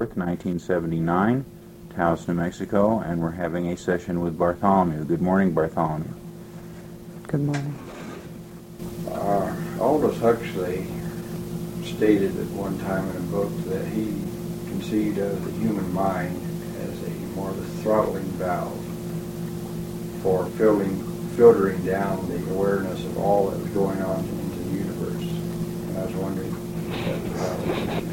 1979, Taos, New Mexico, and we're having a session with Bartholomew. Good morning, Bartholomew. Good morning. Aldous Huxley stated at one time in a book that he conceived of the human mind as a more of a throttling valve for filtering down the awareness of all that was going on into the universe. And I was wondering if that was how.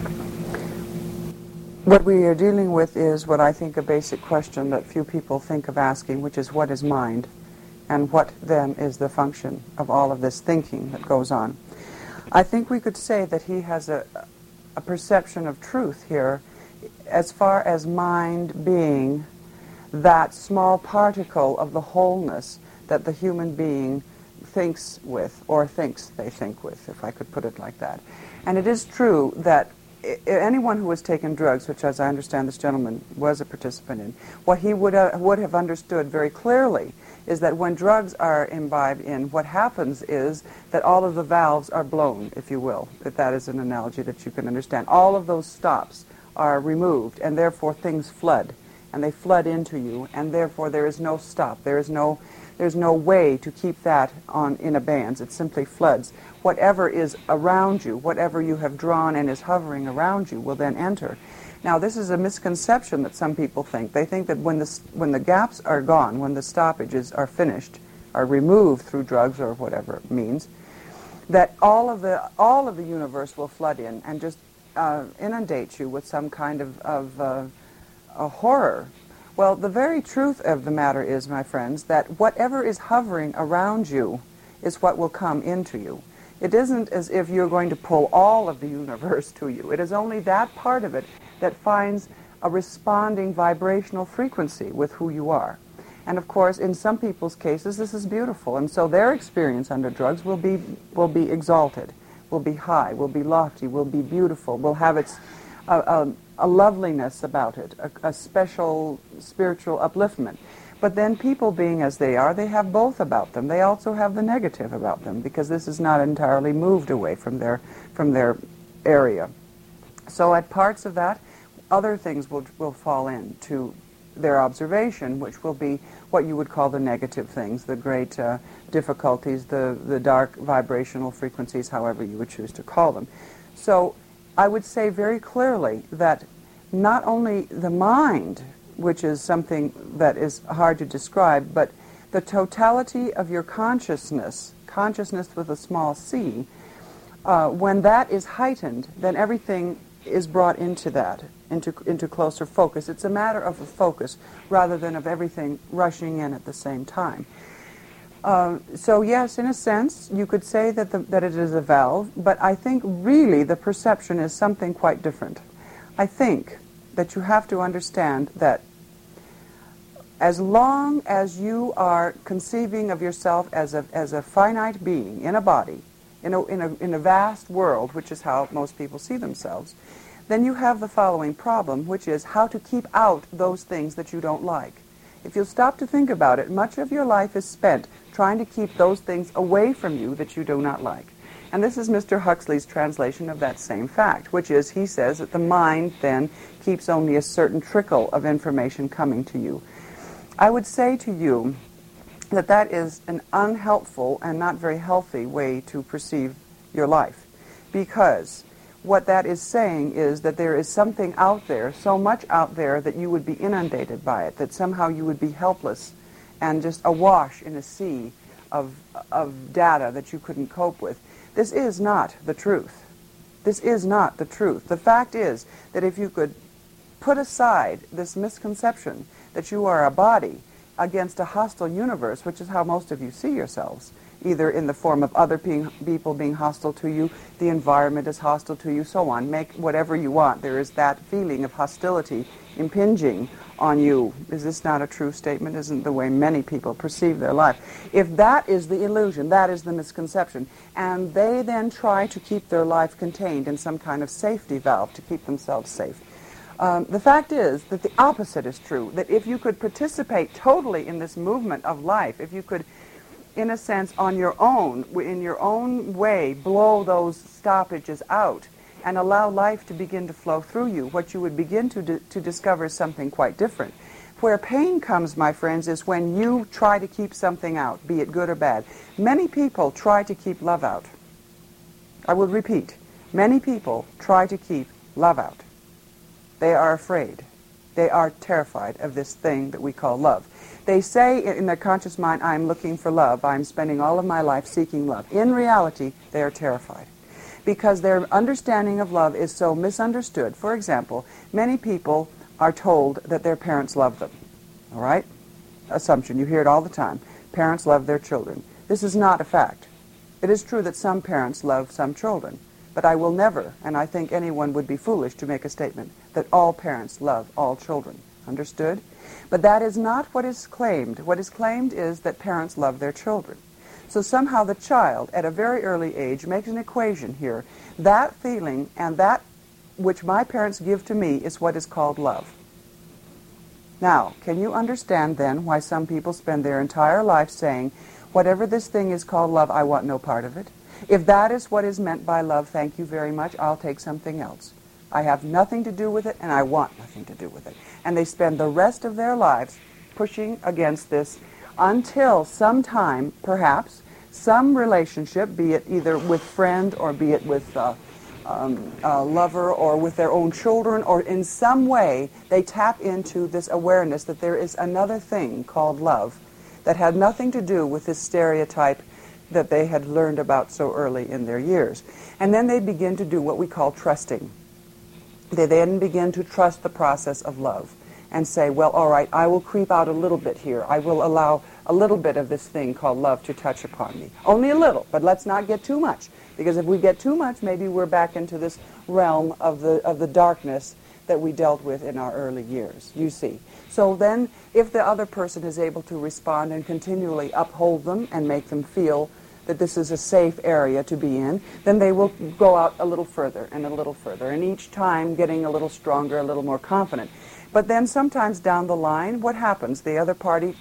What we are dealing with is what I think a basic question that few people think of asking, which is what is mind? And what then is the function of all of this thinking that goes on? I think we could say that he has a perception of truth here as far as mind being that small particle of the wholeness that the human being thinks with, or thinks they think with, if I could put it like that. And it is true that anyone who has taken drugs, which as I understand this gentleman was a participant in, what he would have understood very clearly is that when drugs are imbibed in, what happens is that all of the valves are blown, if you will, if that is an analogy that you can understand. All of those stops are removed, and therefore things flood, and they flood into you, and therefore there is no stop. There's no way to keep that on in abeyance. It simply floods. Whatever is around you, whatever you have drawn and is hovering around you will then enter. Now, this is a misconception that some people think. They think that when the gaps are gone, when the stoppages are finished, are removed through drugs or whatever it means, that all of the universe will flood in and just inundate you with some kind of a horror. Well, the very truth of the matter is, my friends, that whatever is hovering around you is what will come into you. It isn't as if you're going to pull all of the universe to you. It is only that part of it that finds a responding vibrational frequency with who you are. And of course, in some people's cases, this is beautiful. And so their experience under drugs will be exalted, will be high, will be lofty, will be beautiful, will have its a loveliness about it, a special spiritual upliftment. But then people being as they are, they have both about them. They also have the negative about them, because this is not entirely moved away from their area. So at parts of that, other things will fall into their observation, which will be what you would call the negative things, the great difficulties, the dark vibrational frequencies, however you would choose to call them. So I would say very clearly that not only the mind, which is something that is hard to describe, but the totality of your consciousness with a small c, when that is heightened, then everything is brought into that, into closer focus. It's a matter of a focus rather than of everything rushing in at the same time. So yes, in a sense, you could say that it is a valve, but I think really the perception is something quite different. I think that you have to understand that as long as you are conceiving of yourself as a finite being in a body, in a vast world, which is how most people see themselves, then you have the following problem, which is how to keep out those things that you don't like. If you'll stop to think about it, much of your life is spent trying to keep those things away from you that you do not like. And this is Mr. Huxley's translation of that same fact, which is, he says that the mind then keeps only a certain trickle of information coming to you. I would say to you that that is an unhelpful and not very healthy way to perceive your life, because what that is saying is that there is something out there, so much out there, that you would be inundated by it, that somehow you would be helpless and just awash in a sea of data that you couldn't cope with. This is not the truth. This is not the truth. The fact is that if you could put aside this misconception that you are a body against a hostile universe, which is how most of you see yourselves, either in the form of other people being hostile to you, the environment is hostile to you, so on. Make whatever you want. There is that feeling of hostility impinging on you. Is this not a true statement? Isn't the way many people perceive their life? If that is the illusion, that is the misconception, and they then try to keep their life contained in some kind of safety valve to keep themselves safe. The fact is that the opposite is true, that if you could participate totally in this movement of life, if you could, in a sense, on your own, in your own way, blow those stoppages out and allow life to begin to flow through you, what you would begin to discover is something quite different. Where pain comes, my friends, is when you try to keep something out, be it good or bad. Many people try to keep love out. I will repeat. Many people try to keep love out. They are afraid. They are terrified of this thing that we call love. They say in their conscious mind, I'm looking for love. I'm spending all of my life seeking love. In reality, they are terrified because their understanding of love is so misunderstood. For example, many people are told that their parents love them. All right? Assumption. You hear it all the time. Parents love their children. This is not a fact. It is true that some parents love some children, but I will never, and I think anyone would be foolish to make a statement, that all parents love all children. Understood? But that is not what is claimed. What is claimed is that parents love their children. So somehow the child, at a very early age, makes an equation here. That feeling and that which my parents give to me is what is called love. Now, can you understand then why some people spend their entire life saying, whatever this thing is called love, I want no part of it? If that is what is meant by love, thank you very much, I'll take something else. I have nothing to do with it, and I want nothing to do with it. And they spend the rest of their lives pushing against this until sometime, perhaps, some relationship, be it either with friend or be it with a lover or with their own children, or in some way they tap into this awareness that there is another thing called love that had nothing to do with this stereotype that they had learned about so early in their years. And then they begin to do what we call trusting. They then begin to trust the process of love and say, well, all right, I will creep out a little bit here. I will allow a little bit of this thing called love to touch upon me. Only a little, but let's not get too much. Because if we get too much, maybe we're back into this realm of the darkness that we dealt with in our early years, you see. So then, if the other person is able to respond and continually uphold them and make them feel that this is a safe area to be in, then they will go out a little further and a little further, and each time getting a little stronger, a little more confident. But then sometimes down the line, what happens? The other party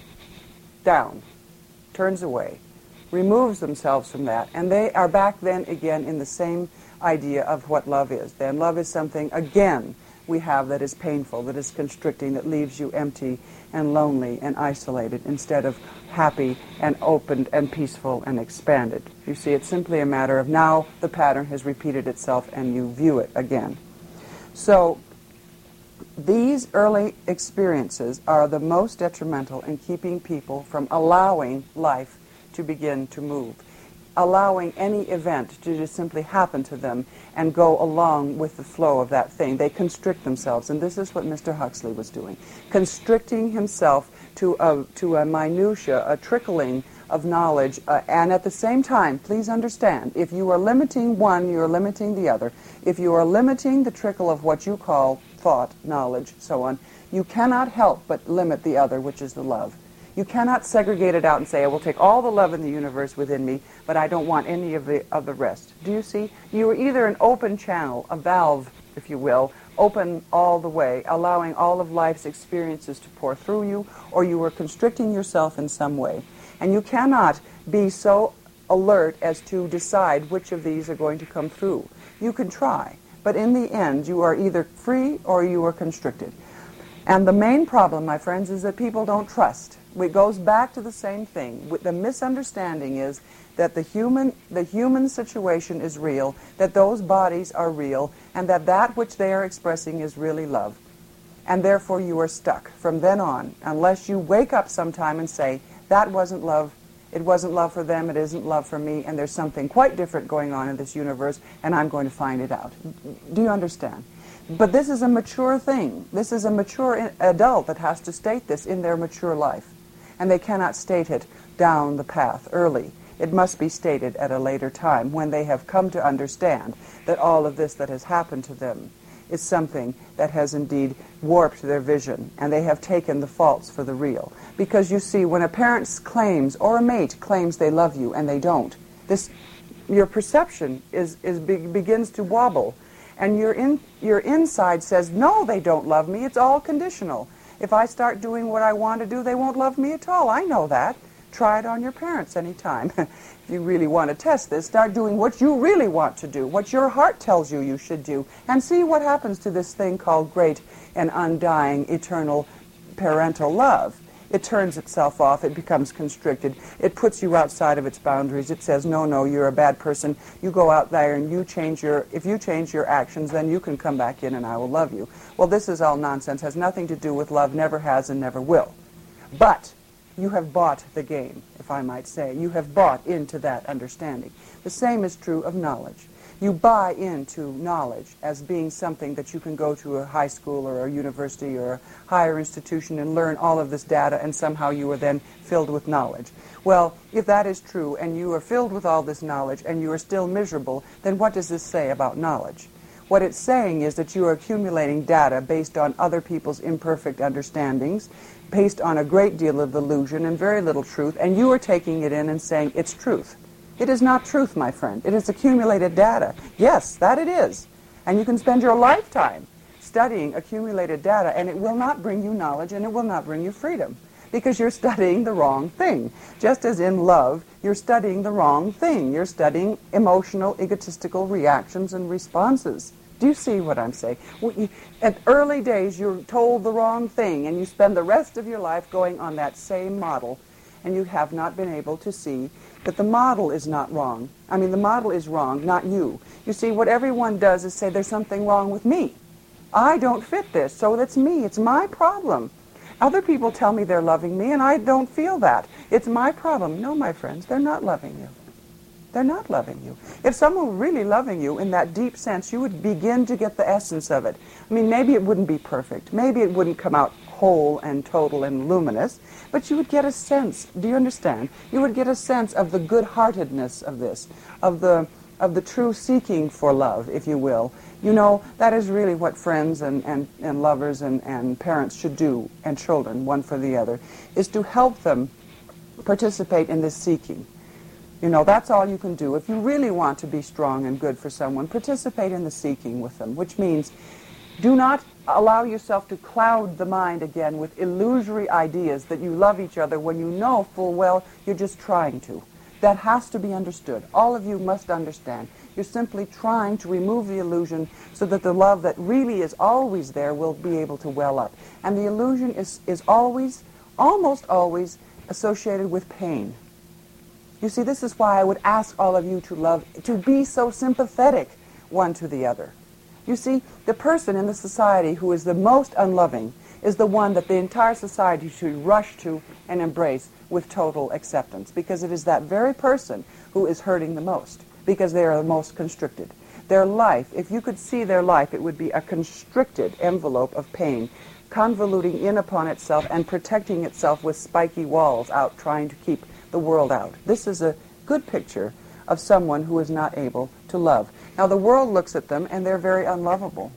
turns away, removes themselves from that, and they are back then again in the same idea of what love is. Then love is something, again, we have that is painful, that is constricting, that leaves you empty and lonely and isolated instead of happy and opened and peaceful and expanded. You see, it's simply a matter of now the pattern has repeated itself and you view it again. So these early experiences are the most detrimental in keeping people from allowing life to begin to move, allowing any event to just simply happen to them and go along with the flow of that thing. They constrict themselves, and this is what Mr. Huxley was doing, constricting himself to a minutia, a trickling of knowledge, and at the same time, please understand, if you are limiting one, you are limiting the other. If you are limiting the trickle of what you call thought, knowledge, so on, you cannot help but limit the other, which is the love. You cannot segregate it out and say, I will take all the love in the universe within me, but I don't want any of the rest. Do you see? You are either an open channel, a valve, if you will, open all the way, allowing all of life's experiences to pour through you, or you are constricting yourself in some way. And you cannot be so alert as to decide which of these are going to come through. You can try, but in the end, you are either free or you are constricted. And the main problem, my friends, is that people don't trust. It goes back to the same thing. The misunderstanding is that the human situation is real, that those bodies are real, and that which they are expressing is really love. And therefore you are stuck from then on, unless you wake up sometime and say, that wasn't love, it wasn't love for them, it isn't love for me, and there's something quite different going on in this universe, and I'm going to find it out. Do you understand? But this is a mature thing. This is a mature adult that has to state this in their mature life. And they cannot state it down the path early. It must be stated at a later time when they have come to understand that all of this that has happened to them is something that has indeed warped their vision, and they have taken the false for the real. Because you see, when a parent claims, or a mate claims they love you and they don't, your perception begins to wobble. And your inside says, no, they don't love me. It's all conditional. If I start doing what I want to do, they won't love me at all. I know that. Try it on your parents anytime. If you really want to test this, start doing what you really want to do, what your heart tells you you should do, and see what happens to this thing called great and undying, eternal parental love. It turns itself off. It becomes constricted. It puts you outside of its boundaries. It says, no, you're a bad person. You go out there and if you change your actions, then you can come back in and I will love you. Well, this is all nonsense. Has nothing to do with love, never has and never will. But you have bought the game, if I might say. You have bought into that understanding. The same is true of knowledge. You buy into knowledge as being something that you can go to a high school or a university or a higher institution and learn all of this data, and somehow you are then filled with knowledge. Well, if that is true and you are filled with all this knowledge and you are still miserable, then what does this say about knowledge? What it's saying is that you are accumulating data based on other people's imperfect understandings, based on a great deal of illusion and very little truth, and you are taking it in and saying it's truth. It is not truth, my friend. It is accumulated data. Yes, that it is. And you can spend your lifetime studying accumulated data, and it will not bring you knowledge, and it will not bring you freedom, because you're studying the wrong thing. Just as in love, you're studying the wrong thing. You're studying emotional, egotistical reactions and responses. Do you see what I'm saying? At early days, you're told the wrong thing, and you spend the rest of your life going on that same model, and you have not been able to see that the model is not wrong. I mean, the model is wrong, not you. You see, what everyone does is say, there's something wrong with me. I don't fit this, so it's me. It's my problem. Other people tell me they're loving me, and I don't feel that. It's my problem. No, my friends, they're not loving you. They're not loving you. If someone were really loving you in that deep sense, you would begin to get the essence of it. I mean, maybe it wouldn't be perfect. Maybe it wouldn't come out whole and total and luminous, but you would get a sense, do you understand? You would get a sense of the good-heartedness of this, of the true seeking for love, if you will. You know, that is really what friends and lovers and parents should do, and children, one for the other, is to help them participate in this seeking. You know, that's all you can do. If you really want to be strong and good for someone, participate in the seeking with them, which means do not allow yourself to cloud the mind again with illusory ideas that you love each other when you know full well you're just trying to. That has to be understood. All of you must understand. You're simply trying to remove the illusion so that the love that really is always there will be able to well up. And the illusion is always, almost always, associated with pain. You see, this is why I would ask all of you to be so sympathetic one to the other. You see, the person in the society who is the most unloving is the one that the entire society should rush to and embrace with total acceptance, because it is that very person who is hurting the most, because they are the most constricted. Their life, if you could see their life, it would be a constricted envelope of pain, convoluting in upon itself and protecting itself with spiky walls out, trying to keep the world out. This is a good picture of someone who is not able to love. Now, the world looks at them, and they're very unlovable.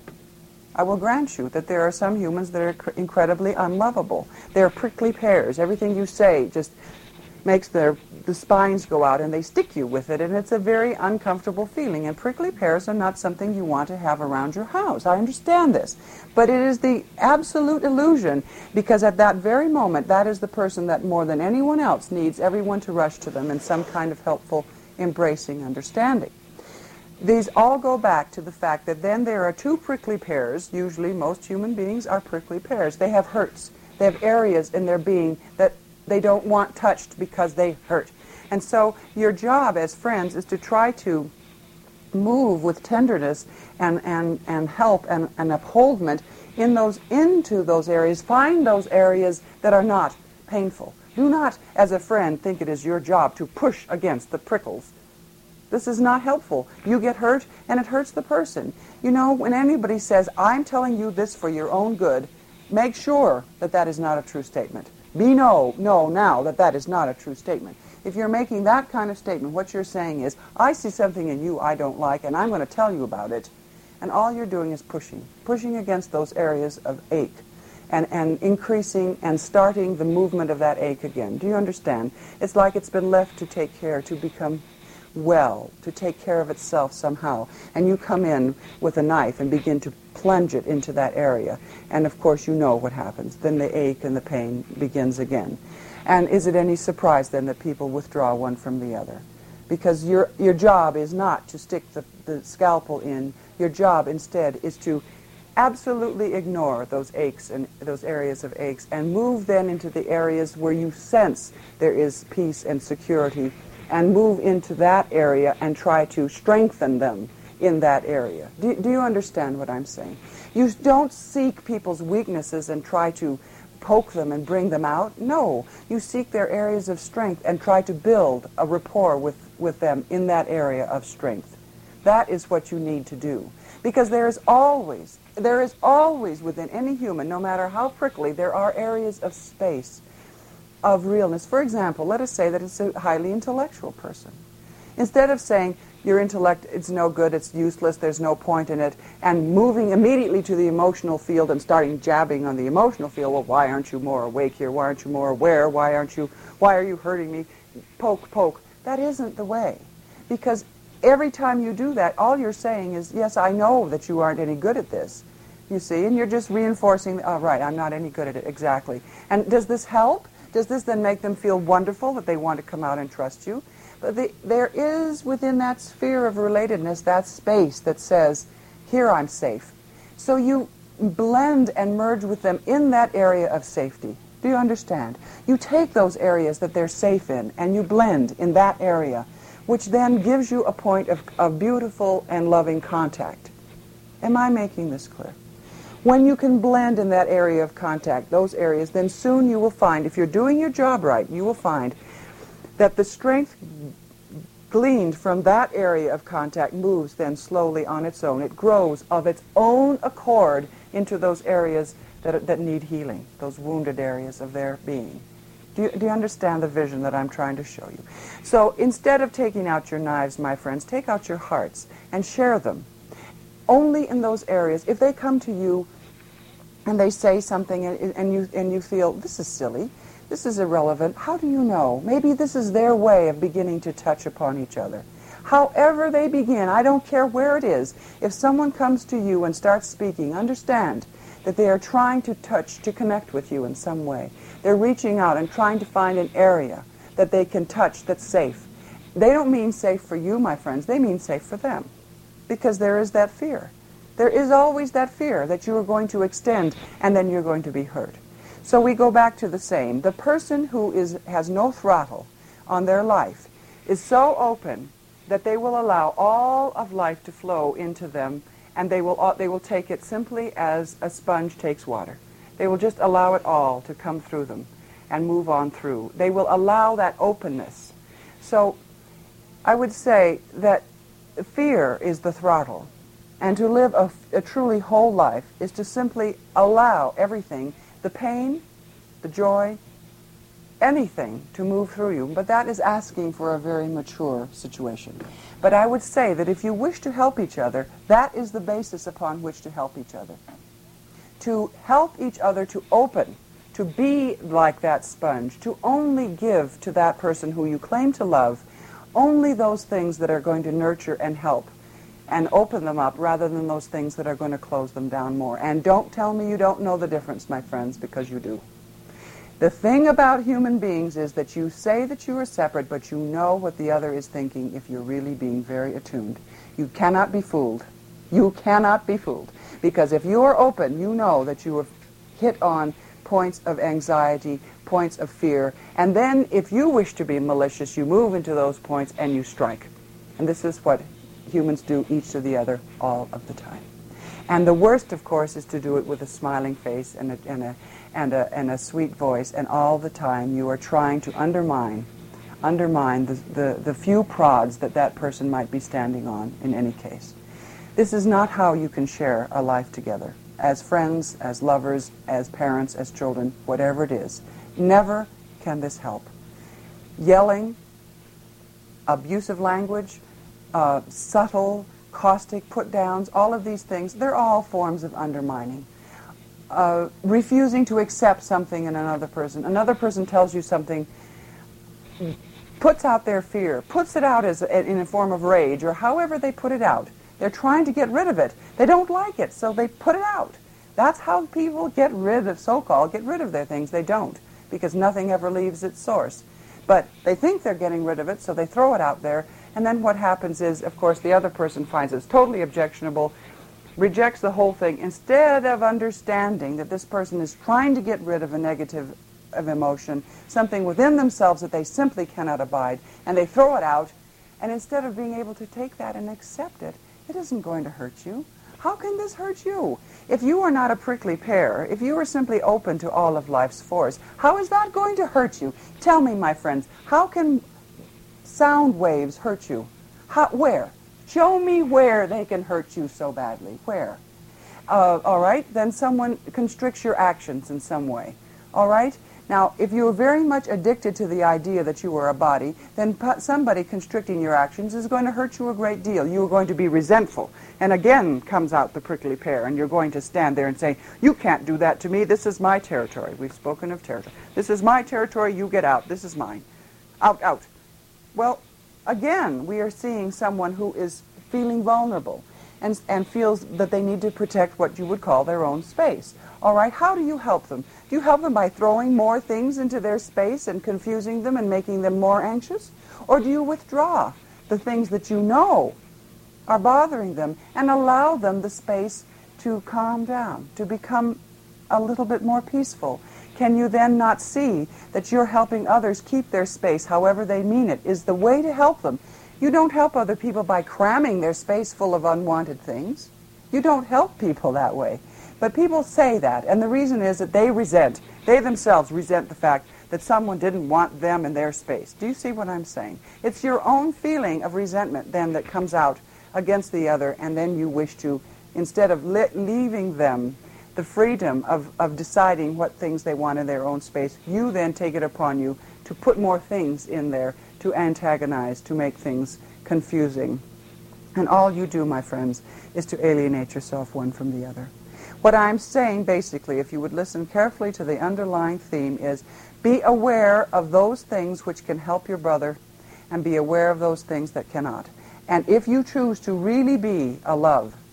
I will grant you that there are some humans that are incredibly unlovable. They're prickly pears. Everything you say just makes the spines go out, and they stick you with it, and it's a very uncomfortable feeling. And prickly pears are not something you want to have around your house. I understand this. But it is the absolute illusion, because at that very moment, that is the person that more than anyone else needs everyone to rush to them in some kind of helpful, embracing understanding. These all go back to the fact that then there are two prickly pears. Usually most human beings are prickly pears. They have hurts. They have areas in their being that they don't want touched because they hurt. And so your job as friends is to try to move with tenderness and help and upholdment into those areas. Find those areas that are not painful. Do not, as a friend, think it is your job to push against the prickles. This is not helpful. You get hurt, and it hurts the person. You know, when anybody says, I'm telling you this for your own good, make sure that that is not a true statement. Know now that that is not a true statement. If you're making that kind of statement, what you're saying is, I see something in you I don't like, and I'm going to tell you about it. And all you're doing is pushing against those areas of ache, and increasing and starting the movement of that ache again. Do you understand? It's like it's been left to take care, to become well, to take care of itself somehow. And you come in with a knife and begin to plunge it into that area. And of course you know what happens. Then the ache and the pain begins again. And is it any surprise then that people withdraw one from the other? Because your job is not to stick the scalpel in. Your job instead is to absolutely ignore those aches and those areas of aches and move then into the areas where you sense there is peace and security, and move into that area and try to strengthen them in that area. Do you understand what I'm saying? You don't seek people's weaknesses and try to poke them and bring them out. No, you seek their areas of strength and try to build a rapport with them in that area of strength. That is what you need to do. Because there is always within any human, no matter how prickly, there are areas of space, of realness. For example, let us say that it's a highly intellectual person. Instead of saying, your intellect, it's no good, it's useless, there's no point in it, and moving immediately to the emotional field and starting jabbing on the emotional field, well, why aren't you more awake here? Why aren't you more aware? Why are you hurting me? Poke, poke. That isn't the way. Because every time you do that, all you're saying is, yes, I know that you aren't any good at this. You see, and you're just reinforcing, oh, right, I'm not any good at it, exactly. And does this help? Does this then make them feel wonderful that they want to come out and trust you? But there is within that sphere of relatedness that space that says, here I'm safe. So you blend and merge with them in that area of safety. Do you understand? You take those areas that they're safe in and you blend in that area, which then gives you a point of beautiful and loving contact. Am I making this clear? When you can blend in that area of contact, those areas, then soon you will find, if you're doing your job right, you will find that the strength gleaned from that area of contact moves then slowly on its own. It grows of its own accord into those areas that need healing, those wounded areas of their being. Do you understand the vision that I'm trying to show you? So instead of taking out your knives, my friends, take out your hearts and share them. Only in those areas, if they come to you and they say something and you feel, this is silly, this is irrelevant, how do you know? Maybe this is their way of beginning to touch upon each other. However they begin, I don't care where it is, if someone comes to you and starts speaking, understand that they are trying to touch, to connect with you in some way. They're reaching out and trying to find an area that they can touch that's safe. They don't mean safe for you, my friends, they mean safe for them. Because there is that fear. There is always that fear that you are going to extend and then you're going to be hurt. So we go back to the same. The person who has no throttle on their life is so open that they will allow all of life to flow into them, and they will take it simply as a sponge takes water. They will just allow it all to come through them and move on through. They will allow that openness. So I would say that fear is the throttle, and to live a truly whole life is to simply allow everything, the pain, the joy, anything to move through you. But that is asking for a very mature situation. But I would say that if you wish to help each other, that is the basis upon which to help each other. To help each other to open, to be like that sponge, to only give to that person who you claim to love only those things that are going to nurture and help and open them up, rather than those things that are going to close them down more. And don't tell me you don't know the difference, my friends, because you do. The thing about human beings is that you say that you are separate, but you know what the other is thinking if you're really being very attuned. You cannot be fooled. You cannot be fooled. Because if you are open, you know that you have hit on points of anxiety, points of fear, and then if you wish to be malicious, you move into those points and you strike. And this is what humans do each to the other all of the time. And the worst, of course, is to do it with a smiling face and a sweet voice, and all the time you are trying to undermine the few prods that person might be standing on in any case. This is not how you can share a life together, as friends, as lovers, as parents, as children, whatever it is. Never can this help. Yelling, abusive language, subtle, caustic put-downs, all of these things, they're all forms of undermining. Refusing to accept something in another person tells you something, puts out their fear, puts it out in a form of rage, or however they put it out. They're trying to get rid of it. They don't like it, so they put it out. That's how people get rid of their things. They don't. because nothing ever leaves its source. But they think they're getting rid of it, so they throw it out there, and then what happens is, of course, the other person finds it's totally objectionable, rejects the whole thing, instead of understanding that this person is trying to get rid of a negative of emotion, something within themselves that they simply cannot abide, and they throw it out, and instead of being able to take that and accept it, it isn't going to hurt you. How can this hurt you? If you are not a prickly pear, if you are simply open to all of life's force, how is that going to hurt you? Tell me, my friends, how can sound waves hurt you? Where? Show me where they can hurt you so badly. Where? All right, then someone constricts your actions in some way. All right? Now, if you are very much addicted to the idea that you are a body, then somebody constricting your actions is going to hurt you a great deal. You are going to be resentful. And again comes out the prickly pear, and you're going to stand there and say, you can't do that to me. This is my territory. We've spoken of territory. This is my territory. You get out. This is mine. Out, out. Well, again, we are seeing someone who is feeling vulnerable and feels that they need to protect what you would call their own space. All right, how do you help them? Do you help them by throwing more things into their space and confusing them and making them more anxious? Or do you withdraw the things that you know are bothering them and allow them the space to calm down, to become a little bit more peaceful? Can you then not see that you're helping others keep their space, however they mean it, is the way to help them? You don't help other people by cramming their space full of unwanted things. You don't help people that way. But people say that, and the reason is that they themselves resent the fact that someone didn't want them in their space. Do you see what I'm saying? It's your own feeling of resentment then that comes out against the other, and then you wish to, instead of leaving them the freedom of deciding what things they want in their own space, you then take it upon you to put more things in there, to antagonize, to make things confusing. And all you do, my friends, is to alienate yourself one from the other. What I'm saying, basically, if you would listen carefully to the underlying theme, is be aware of those things which can help your brother and be aware of those things that cannot. And if you choose to really be a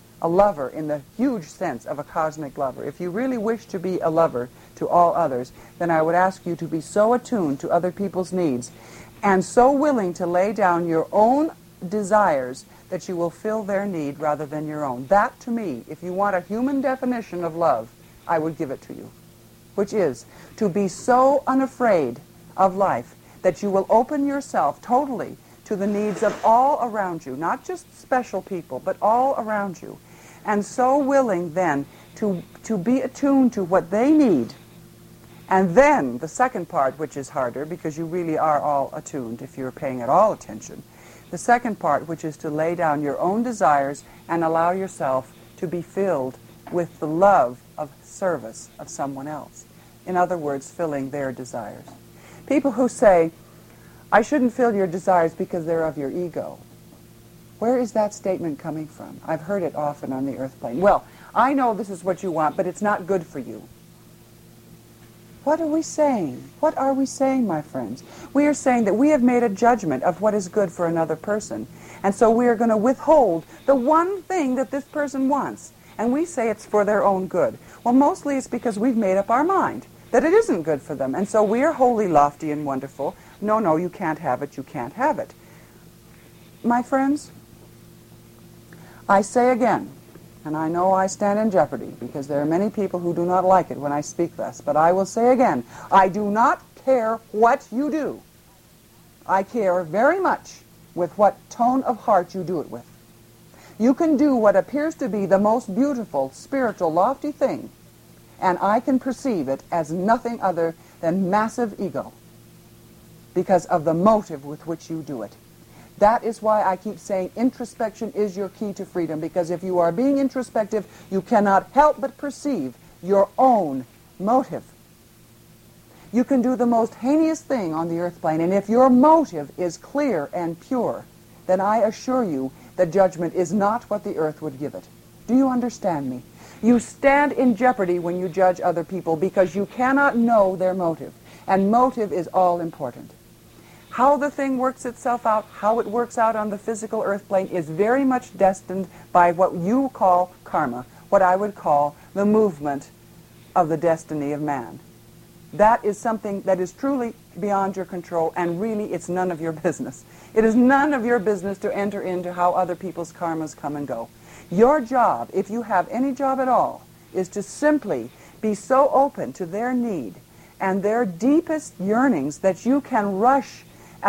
lover in the huge sense of a cosmic lover, if you really wish to be a lover to all others, then I would ask you to be so attuned to other people's needs and so willing to lay down your own desires that you will fill their need rather than your own. That, to me, if you want a human definition of love, I would give it to you, which is to be so unafraid of life that you will open yourself totally to the needs of all around you, not just special people, but all around you, and so willing then to be attuned to what they need. And then the second part, which is harder, because you really are all attuned if you're paying at all attention, the second part, which is to lay down your own desires and allow yourself to be filled with the love of service of someone else. In other words, filling their desires. People who say, I shouldn't fill your desires because they're of your ego. Where is that statement coming from? I've heard it often on the earth plane. Well, I know this is what you want, but it's not good for you. What are we saying? What are we saying, my friends? We are saying that we have made a judgment of what is good for another person. And so we are going to withhold the one thing that this person wants. And we say it's for their own good. Well, mostly it's because we've made up our mind that it isn't good for them. And so we are wholly lofty and wonderful. No, you can't have it. You can't have it. My friends, I say again, and I know I stand in jeopardy because there are many people who do not like it when I speak thus, but I will say again, I do not care what you do. I care very much with what tone of heart you do it with. You can do what appears to be the most beautiful, spiritual, lofty thing, and I can perceive it as nothing other than massive ego because of the motive with which you do it. That is why I keep saying introspection is your key to freedom, because if you are being introspective, you cannot help but perceive your own motive. You can do the most heinous thing on the earth plane, and if your motive is clear and pure, then I assure you that judgment is not what the earth would give it. Do you understand me? You stand in jeopardy when you judge other people because you cannot know their motive, and motive is all important. How the thing works itself out, how it works out on the physical earth plane is very much destined by what you call karma, what I would call the movement of the destiny of man. That is something that is truly beyond your control, and really it's none of your business. It is none of your business to enter into how other people's karmas come and go. Your job, if you have any job at all, is to simply be so open to their need and their deepest yearnings that you can rush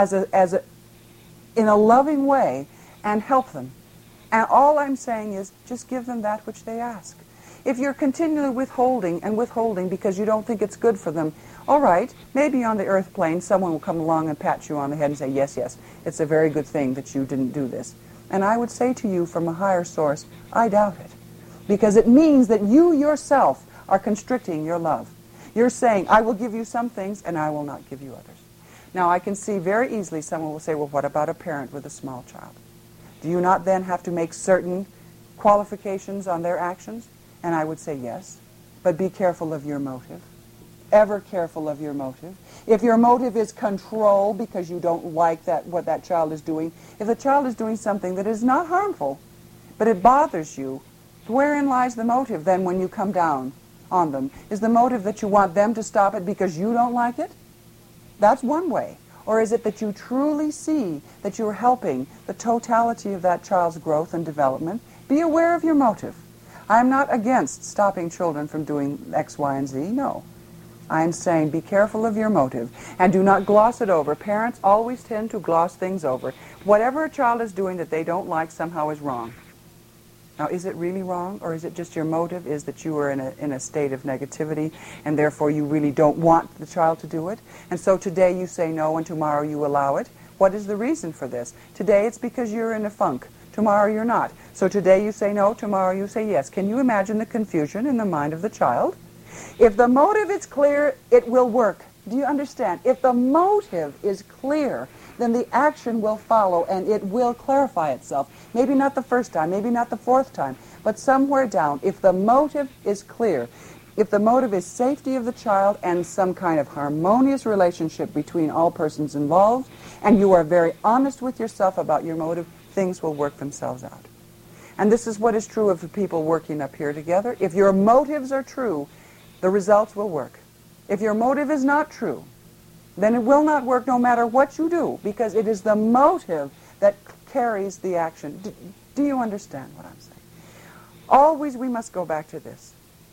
in a loving way and help them. And all I'm saying is just give them that which they ask. If you're continually withholding and withholding because you don't think it's good for them, all right, maybe on the earth plane someone will come along and pat you on the head and say, yes, yes, it's a very good thing that you didn't do this. And I would say to you from a higher source, I doubt it. Because it means that you yourself are constricting your love. You're saying, I will give you some things and I will not give you others. Now, I can see very easily someone will say, well, what about a parent with a small child? Do you not then have to make certain qualifications on their actions? And I would say yes, but be careful of your motive. Ever careful of your motive. If your motive is control because you don't like what that child is doing, if the child is doing something that is not harmful, but it bothers you, wherein lies the motive then when you come down on them? Is the motive that you want them to stop it because you don't like it? That's one way. Or is it that you truly see that you're helping the totality of that child's growth and development? Be aware of your motive. I'm not against stopping children from doing X, Y, and Z, no. I'm saying be careful of your motive and do not gloss it over. Parents always tend to gloss things over. Whatever a child is doing that they don't like somehow is wrong. Now, is it really wrong, or is it just your motive is that you are in a state of negativity and therefore you really don't want the child to do it? And so today you say no and tomorrow you allow it. What is the reason for this? Today it's because you're in a funk. Tomorrow you're not. So today you say no, tomorrow you say yes. Can you imagine the confusion in the mind of the child? If the motive is clear, it will work. Do you understand? If the motive is clear, then the action will follow and it will clarify itself. Maybe not the first time, maybe not the fourth time, but somewhere down. If the motive is clear, if the motive is safety of the child and some kind of harmonious relationship between all persons involved, and you are very honest with yourself about your motive, things will work themselves out. And this is what is true of the people working up here together. If your motives are true, the results will work. If your motive is not true, then it will not work no matter what you do, because it is the motive that carries the action. Do you understand what I'm saying? Always we must go back to this.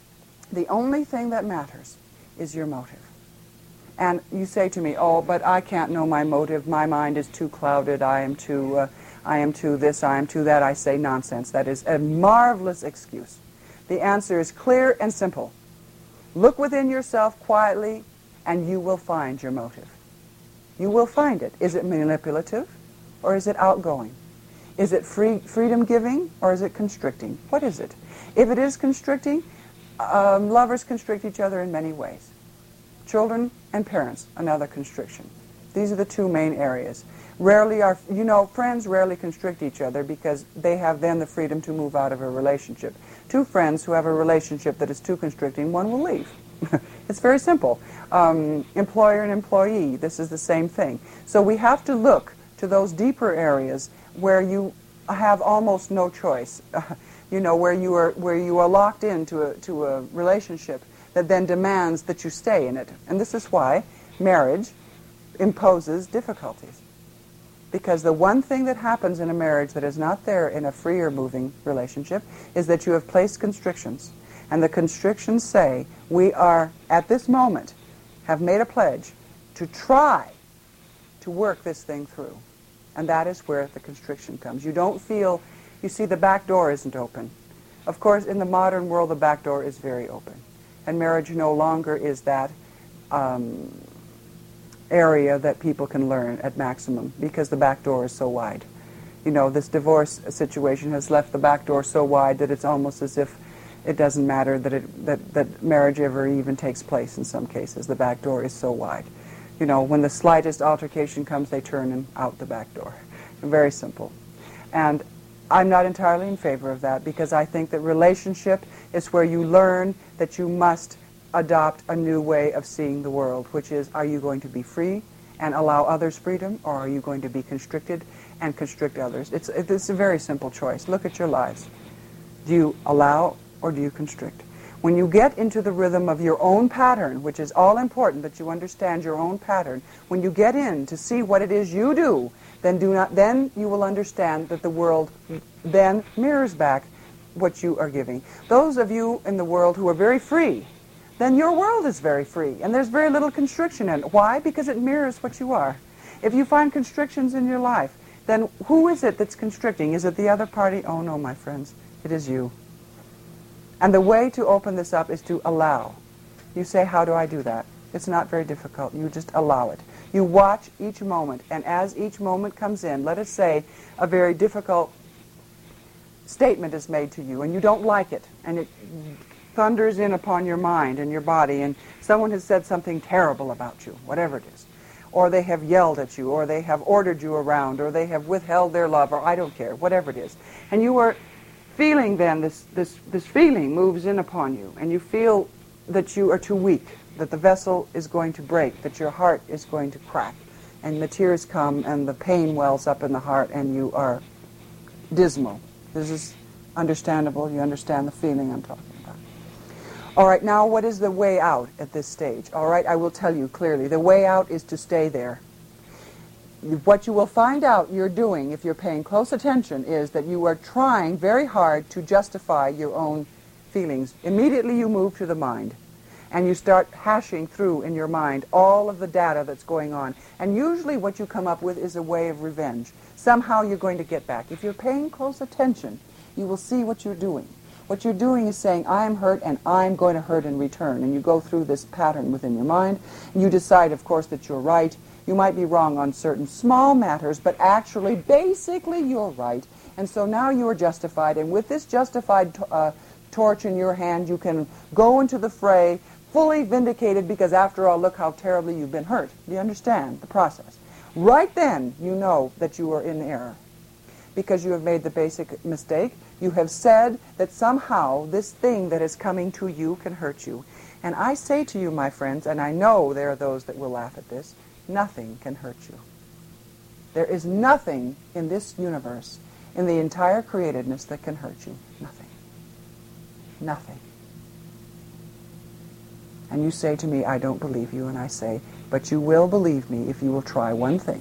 The only thing that matters is your motive. And you say to me, oh, but I can't know my motive. My mind is too clouded. I am too this, I am too that. I say nonsense. That is a marvelous excuse. The answer is clear and simple. Look within yourself quietly, and you will find your motive. You will find it. Is it manipulative, or is it outgoing? Is it freedom-giving, or is it constricting? What is it? If it is constricting, lovers constrict each other in many ways. Children and parents, another constriction. These are the two main areas. Friends rarely constrict each other because they have then the freedom to move out of a relationship. Two friends who have a relationship that is too constricting, one will leave. It's very simple. Employer and employee, this is the same thing. So we have to look to those deeper areas where you have almost no choice. Where you are locked into a relationship that then demands that you stay in it. And this is why marriage imposes difficulties. Because the one thing that happens in a marriage that is not there in a freer moving relationship is that you have placed constrictions. And the constrictions say, we are, at this moment, have made a pledge to try to work this thing through. And that is where the constriction comes. You don't feel, you see, the back door isn't open. Of course, in the modern world, the back door is very open. And marriage no longer is that area that people can learn at maximum because the back door is so wide. This divorce situation has left the back door so wide that it's almost as if it doesn't matter that marriage ever even takes place in some cases. The back door is so wide. When the slightest altercation comes, they turn out the back door. Very simple. And I'm not entirely in favor of that because I think that relationship is where you learn that you must adopt a new way of seeing the world, which is, are you going to be free and allow others freedom, or are you going to be constricted and constrict others? It's a very simple choice. Look at your lives. Do you allow or do you constrict? When you get into the rhythm of your own pattern, which is all important that you understand your own pattern, when you get in to see what it is you do, then you will understand that the world then mirrors back what you are giving. Those of you in the world who are very free, then your world is very free, and there's very little constriction in it. Why? Because it mirrors what you are. If you find constrictions in your life, then who is it that's constricting? Is it the other party? Oh no, my friends, it is you. And the way to open this up is to allow. You say, how do I do that? It's not very difficult. You just allow it. You watch each moment, and as each moment comes in, let us say a very difficult statement is made to you, and you don't like it, and it thunders in upon your mind and your body, and someone has said something terrible about you, whatever it is. Or they have yelled at you, or they have ordered you around, or they have withheld their love, or I don't care, whatever it is. And you are feeling then, this feeling moves in upon you, and you feel that you are too weak, that the vessel is going to break, that your heart is going to crack, and the tears come, and the pain wells up in the heart, and you are dismal. This is understandable. You understand the feeling I'm talking about. All right, now what is the way out at this stage? All right, I will tell you clearly. The way out is to stay there. What you will find out you're doing, if you're paying close attention, is that you are trying very hard to justify your own feelings. Immediately you move to the mind, and you start hashing through in your mind all of the data that's going on. And usually what you come up with is a way of revenge. Somehow you're going to get back. If you're paying close attention, you will see what you're doing. What you're doing is saying, I am hurt and I'm going to hurt in return. And you go through this pattern within your mind. And you decide, of course, that you're right. You might be wrong on certain small matters, but actually, basically, you're right. And so now you are justified. And with this justified torch in your hand, you can go into the fray fully vindicated, because after all, look how terribly you've been hurt. Do you understand the process? Right then, you know that you are in error, because you have made the basic mistake. You have said that somehow this thing that is coming to you can hurt you. And I say to you, my friends, and I know there are those that will laugh at this, nothing can hurt you. There is nothing in this universe, in the entire createdness, that can hurt you. Nothing. Nothing. And you say to me, I don't believe you. And I say, but you will believe me if you will try one thing.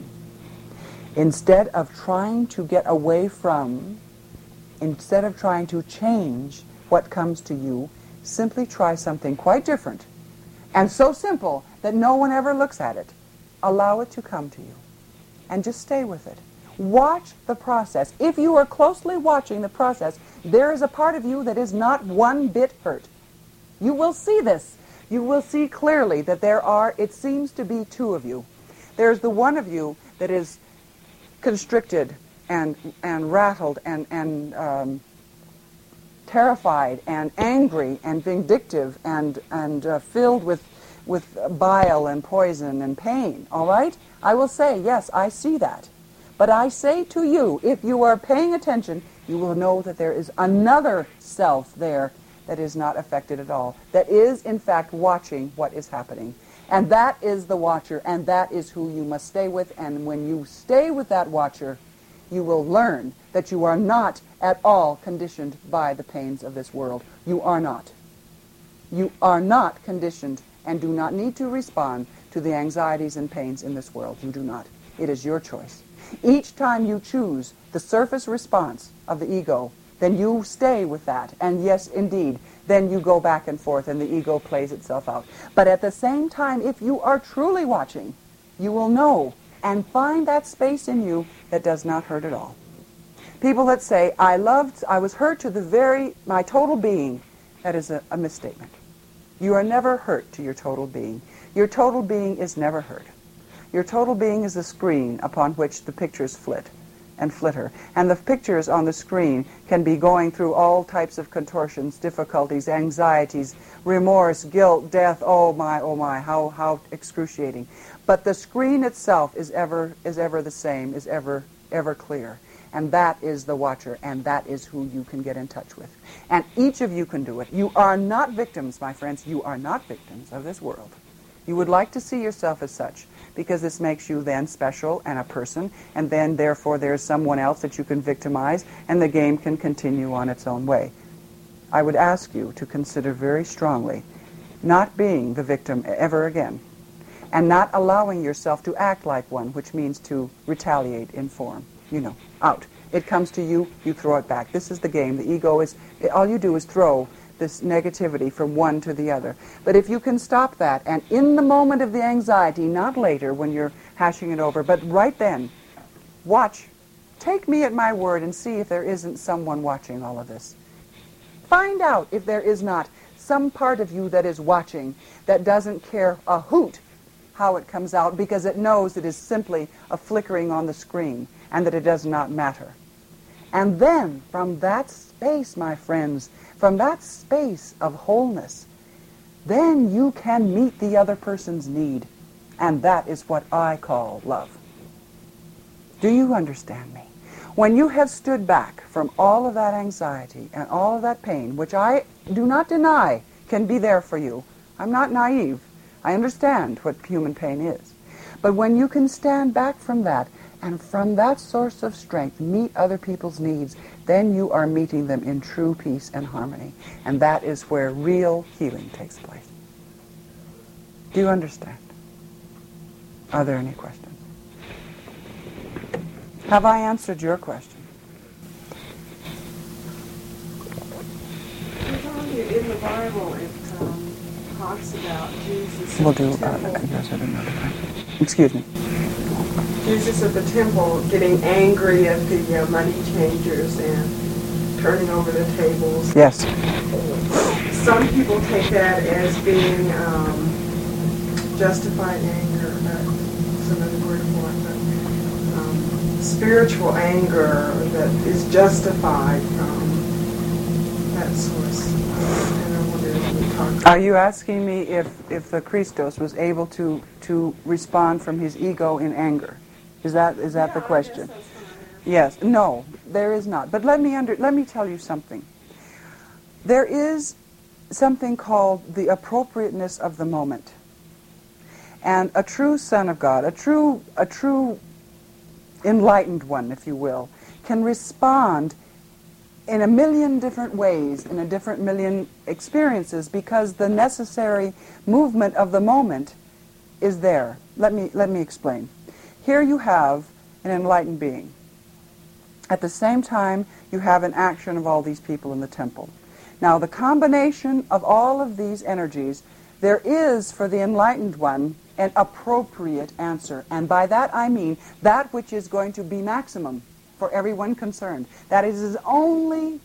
Instead of trying to get away from, instead of trying to change what comes to you, simply try something quite different, and so simple that no one ever looks at it. Allow it to come to you, and just stay with it. Watch the process. If you are closely watching the process, there is a part of you that is not one bit hurt. You will see this. You will see clearly that there are, it seems to be, two of you. There's the one of you that is constricted and rattled and terrified and angry and vindictive and filled with bile and poison and pain, all right? I will say, yes, I see that. But I say to you, if you are paying attention, you will know that there is another self there that is not affected at all, that is, in fact, watching what is happening. And that is the watcher, and that is who you must stay with. And when you stay with that watcher, you will learn that you are not at all conditioned by the pains of this world. You are not. You are not conditioned and do not need to respond to the anxieties and pains in this world. You do not. It is your choice. Each time you choose the surface response of the ego, then you stay with that. And yes, indeed, then you go back and forth and the ego plays itself out. But at the same time, if you are truly watching, you will know and find that space in you that does not hurt at all. People that say, I was hurt to my total being, that is a misstatement. You are never hurt to your total being. Your total being is never hurt. Your total being is a screen upon which the pictures flit and flitter. And the pictures on the screen can be going through all types of contortions, difficulties, anxieties, remorse, guilt, death. Oh my, how excruciating. But the screen itself is ever the same, is ever clear. And that is the watcher, and that is who you can get in touch with. And each of you can do it. You are not victims, my friends. You are not victims of this world. You would like to see yourself as such, because this makes you then special and a person, and then therefore there's someone else that you can victimize, and the game can continue on its own way. I would ask you to consider very strongly not being the victim ever again, and not allowing yourself to act like one, which means to retaliate in form. Out. It comes to you, you throw it back. This is the game. The ego is, all you do is throw this negativity from one to the other. But if you can stop that, and in the moment of the anxiety, not later when you're hashing it over, but right then, watch. Take me at my word and see if there isn't someone watching all of this. Find out if there is not some part of you that is watching that doesn't care a hoot how it comes out, because it knows it is simply a flickering on the screen and that it does not matter. And then, from that space, my friends, from that space of wholeness, then you can meet the other person's need. And that is what I call love. Do you understand me? When you have stood back from all of that anxiety and all of that pain, which I do not deny can be there for you, I'm not naive. I understand what human pain is. But when you can stand back from that, and from that source of strength meet other people's needs, then you are meeting them in true peace and harmony. And that is where real healing takes place. Do you understand? Are there any questions? Have I answered your question? In the Bible, it talks about Jesus. We'll do address it another time. Excuse me. Jesus at the temple getting angry at the money changers and turning over the tables. Yes. Some people take that as being justified anger. That's another word for it. But, spiritual anger that is justified from that source. And I wonder if we talk about. Are you asking me if the Christos was able to respond from his ego in anger? Is that the question? Yes. No, there is not. But let me tell you something. There is something called the appropriateness of the moment. And a true son of God, a true enlightened one, if you will, can respond in a million different ways, in a different million experiences, because the necessary movement of the moment is there. Let me explain. Here you have an enlightened being. At the same time, you have an action of all these people in the temple. Now, the combination of all of these energies, there is, for the enlightened one, an appropriate answer. And by that I mean that which is going to be maximum for everyone concerned. That is his only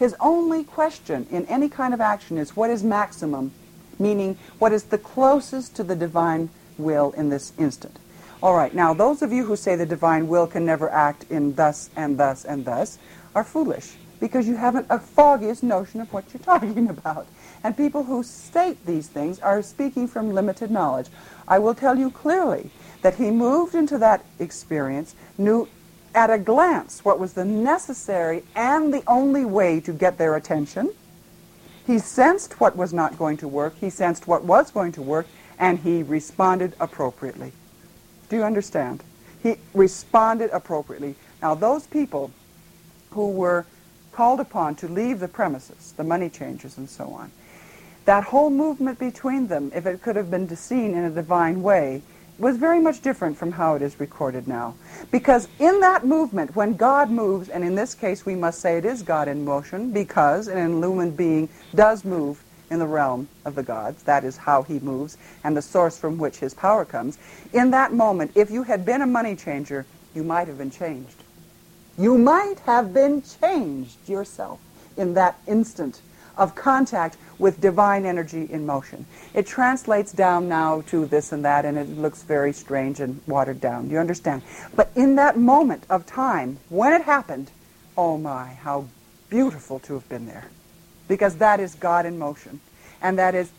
question in any kind of action is what is maximum, meaning what is the closest to the divine will in this instant. All right, now those of you who say the divine will can never act in thus and thus and thus are foolish, because you haven't a foggiest notion of what you're talking about. And people who state these things are speaking from limited knowledge. I will tell you clearly that he moved into that experience, knew at a glance what was the necessary and the only way to get their attention. He sensed what was not going to work, he sensed what was going to work, and he responded appropriately. Do you understand? He responded appropriately. Now, those people who were called upon to leave the premises, the money changers and so on, that whole movement between them, if it could have been seen in a divine way, was very much different from how it is recorded now. Because in that movement, when God moves, and in this case we must say it is God in motion, because an illumined being does move in the realm of the gods. That is how he moves, and the source from which his power comes. In that moment, if you had been a money changer, you might have been changed. You might have been changed yourself in that instant of contact with divine energy in motion. It translates down now to this and that, and it looks very strange and watered down. Do you understand? But in that moment of time, when it happened, oh my, how beautiful to have been there. Because that is God in motion. And that is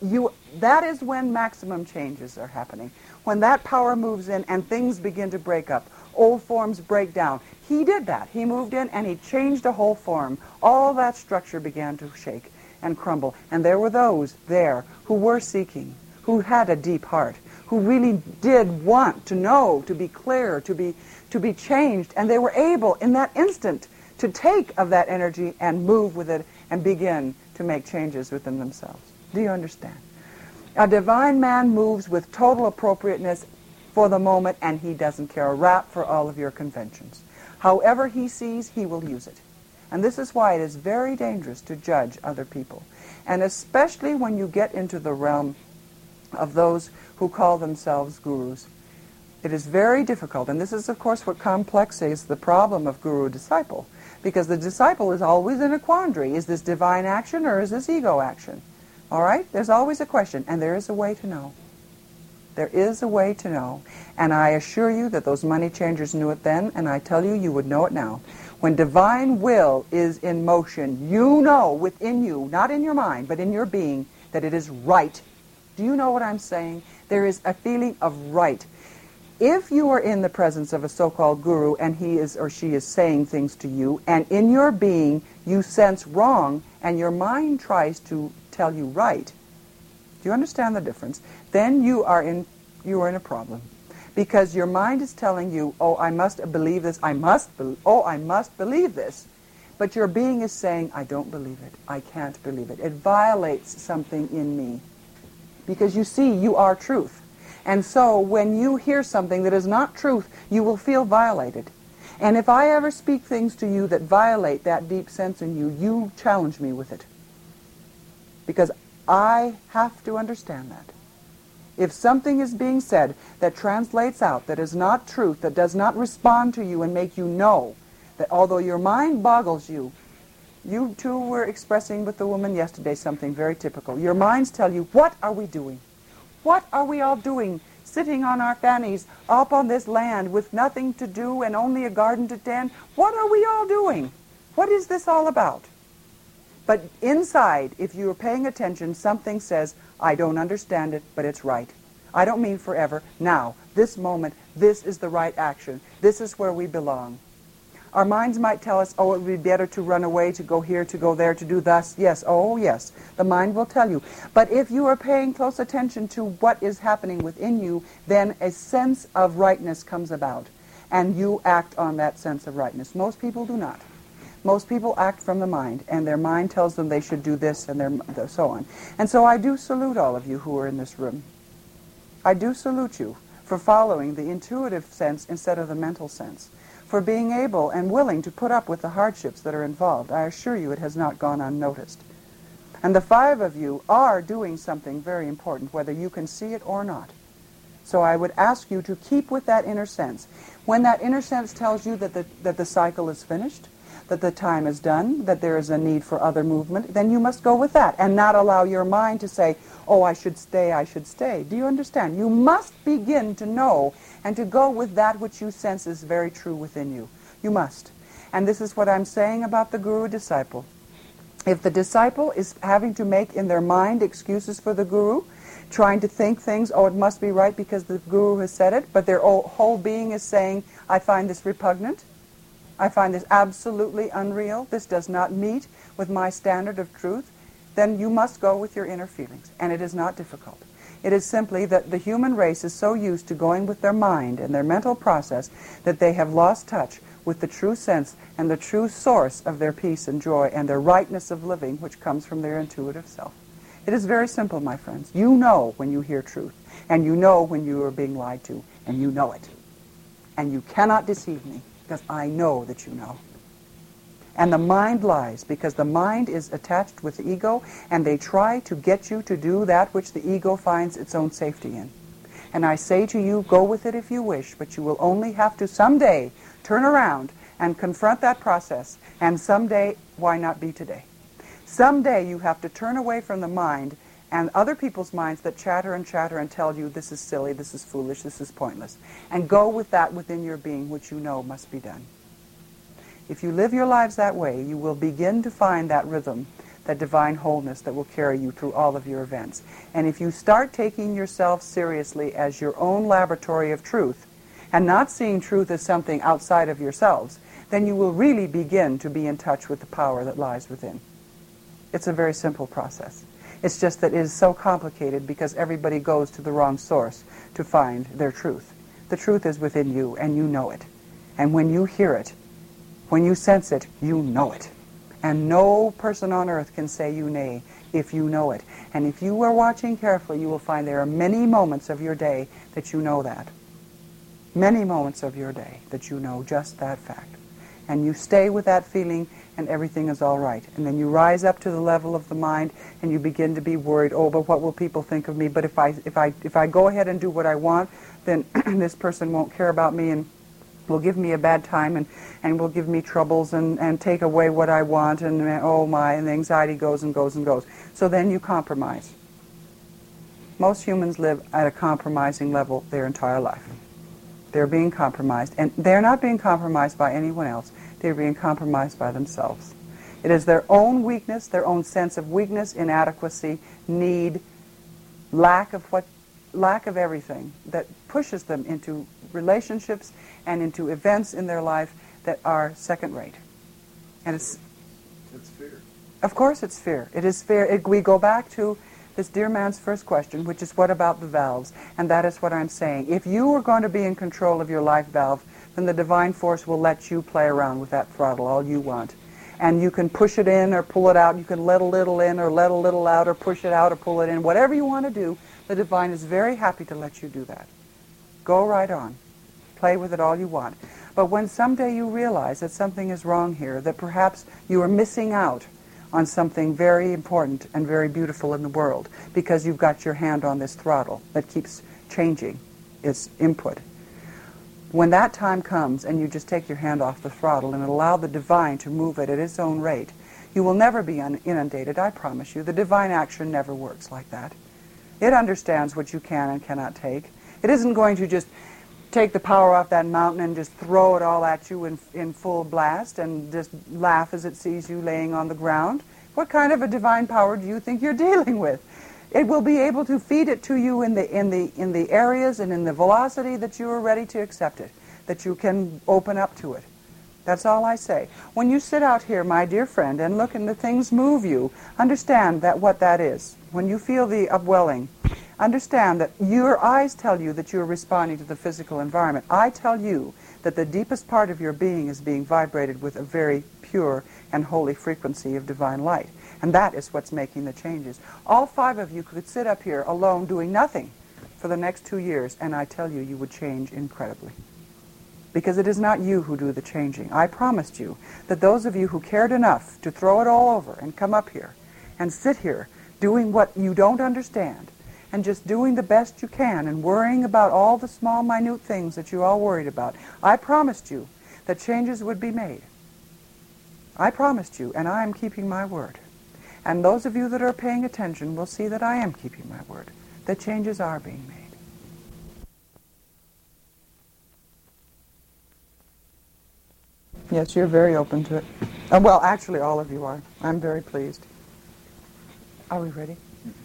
when maximum changes are happening. When that power moves in and things begin to break up, old forms break down. He did that. He moved in and he changed a whole form. All that structure began to shake and crumble. And there were those there who were seeking, who had a deep heart, who really did want to know, to be clear, to be changed. And they were able in that instant to take of that energy and move with it and begin to make changes within themselves. Do you understand? A divine man moves with total appropriateness for the moment, and he doesn't care a rap for all of your conventions. However he sees, he will use it. And this is why it is very dangerous to judge other people. And especially when you get into the realm of those who call themselves gurus. It is very difficult, and this is of course what complex is the problem of guru-disciple, because the disciple is always in a quandary. Is this divine action or is this ego action? All right? There's always a question, and there is a way to know. There is a way to know, and I assure you that those money changers knew it then, and I tell you, you would know it now. When divine will is in motion, you know within you, not in your mind, but in your being, that it is right. Do you know what I'm saying? There is a feeling of right. If you are in the presence of a so-called guru and he is or she is saying things to you, and in your being you sense wrong, and your mind tries to tell you right, do you understand the difference? Then you are in a problem. Because your mind is telling you, oh, I must believe this, I must believe this. But your being is saying, I don't believe it, I can't believe it. It violates something in me. Because you see, you are truth. And so when you hear something that is not truth, you will feel violated. And if I ever speak things to you that violate that deep sense in you, you challenge me with it. Because I have to understand that. If something is being said that translates out, that is not truth, that does not respond to you and make you know that although your mind boggles you, you too were expressing with the woman yesterday something very typical. Your minds tell you, what are we doing? What are we all doing, sitting on our fannies up on this land with nothing to do and only a garden to tend? What are we all doing? What is this all about? But inside, if you are paying attention, something says, I don't understand it, but it's right. I don't mean forever. Now, this moment, this is the right action. This is where we belong. Our minds might tell us, oh, it would be better to run away, to go here, to go there, to do thus. Yes, oh yes, the mind will tell you. But if you are paying close attention to what is happening within you, then a sense of rightness comes about, and you act on that sense of rightness. Most people do not. Most people act from the mind, and their mind tells them they should do this and so on. And so I do salute all of you who are in this room. I do salute you for following the intuitive sense instead of the mental sense, for being able and willing to put up with the hardships that are involved. I assure you it has not gone unnoticed. And the 5 of you are doing something very important, whether you can see it or not. So I would ask you to keep with that inner sense. When that inner sense tells you that the cycle is finished, that the time is done, that there is a need for other movement, then you must go with that and not allow your mind to say, oh, I should stay, I should stay. Do you understand? You must begin to know and to go with that which you sense is very true within you. You must. And this is what I'm saying about the guru-disciple. If the disciple is having to make in their mind excuses for the guru, trying to think things, oh, it must be right because the guru has said it, but their whole being is saying, I find this repugnant, I find this absolutely unreal, this does not meet with my standard of truth, then you must go with your inner feelings. And it is not difficult. It is simply that the human race is so used to going with their mind and their mental process that they have lost touch with the true sense and the true source of their peace and joy and their rightness of living, which comes from their intuitive self. It is very simple, my friends. You know when you hear truth, and you know when you are being lied to, and you know it. And you cannot deceive me, because I know that you know. And the mind lies, because the mind is attached with the ego, and they try to get you to do that which the ego finds its own safety in. And I say to you, go with it if you wish, but you will only have to someday turn around and confront that process, and someday, why not be today? Someday you have to turn away from the mind and other people's minds that chatter and tell you this is silly, this is foolish, this is pointless, and go with that within your being which you know must be done. If you live your lives that way, you will begin to find that rhythm, that divine wholeness that will carry you through all of your events. And if you start taking yourself seriously as your own laboratory of truth, and not seeing truth as something outside of yourselves, then you will really begin to be in touch with the power that lies within. It's a very simple process. It's just that it is so complicated because everybody goes to the wrong source to find their truth. The truth is within you, and you know it. And when you hear it, when you sense it, you know it. And no person on earth can say you nay if you know it. And if you are watching carefully, you will find there are many moments of your day that you know that. Many moments of your day that you know just that fact. And you stay with that feeling and everything is all right. And then you rise up to the level of the mind and you begin to be worried, oh, but what will people think of me? But if I go ahead and do what I want, then this person won't care about me and will give me a bad time and will give me troubles and take away what I want and oh my, and the anxiety goes and goes and goes. So then you compromise. Most humans live at a compromising level their entire life. They're being compromised, and they're not being compromised by anyone else. They're being compromised by themselves. It is their own weakness, their own sense of weakness, inadequacy, need, lack of everything that pushes them into relationships and into events in their life that are second rate. And it's fear. Of course it's fear. It is fear. We go back to this dear man's first question, which is what about the valves? And that is what I'm saying. If you are going to be in control of your life valve, then the divine force will let you play around with that throttle all you want. And you can push it in or pull it out. You can let a little in or let a little out or push it out or pull it in. Whatever you want to do, the divine is very happy to let you do that. Go right on. Play with it all you want. But when someday you realize that something is wrong here, that perhaps you are missing out on something very important and very beautiful in the world because you've got your hand on this throttle that keeps changing its input. When that time comes and you just take your hand off the throttle and allow the divine to move it at its own rate, you will never be inundated, I promise you. The divine action never works like that. It understands what you can and cannot take. It isn't going to just take the power off that mountain and just throw it all at you in full blast and just laugh as it sees you laying on the ground. What kind of a divine power do you think you're dealing with? It will be able to feed it to you in the areas and in the velocity that you are ready to accept it, that you can open up to it. That's all I say. When you sit out here, my dear friend, and look and the things move you, understand that what that is. When you feel the upwelling, understand that your eyes tell you that you're responding to the physical environment. I tell you that the deepest part of your being is being vibrated with a very pure and holy frequency of divine light. And that is what's making the changes. All 5 of you could sit up here alone doing nothing for the next 2 years, and I tell you, you would change incredibly. Because it is not you who do the changing. I promised you that those of you who cared enough to throw it all over and come up here and sit here doing what you don't understand, and just doing the best you can and worrying about all the small, minute things that you all worried about. I promised you that changes would be made. I promised you, and I am keeping my word. And those of you that are paying attention will see that I am keeping my word, that changes are being made. Yes, you're very open to it. Well, actually, all of you are. I'm very pleased. Are we ready?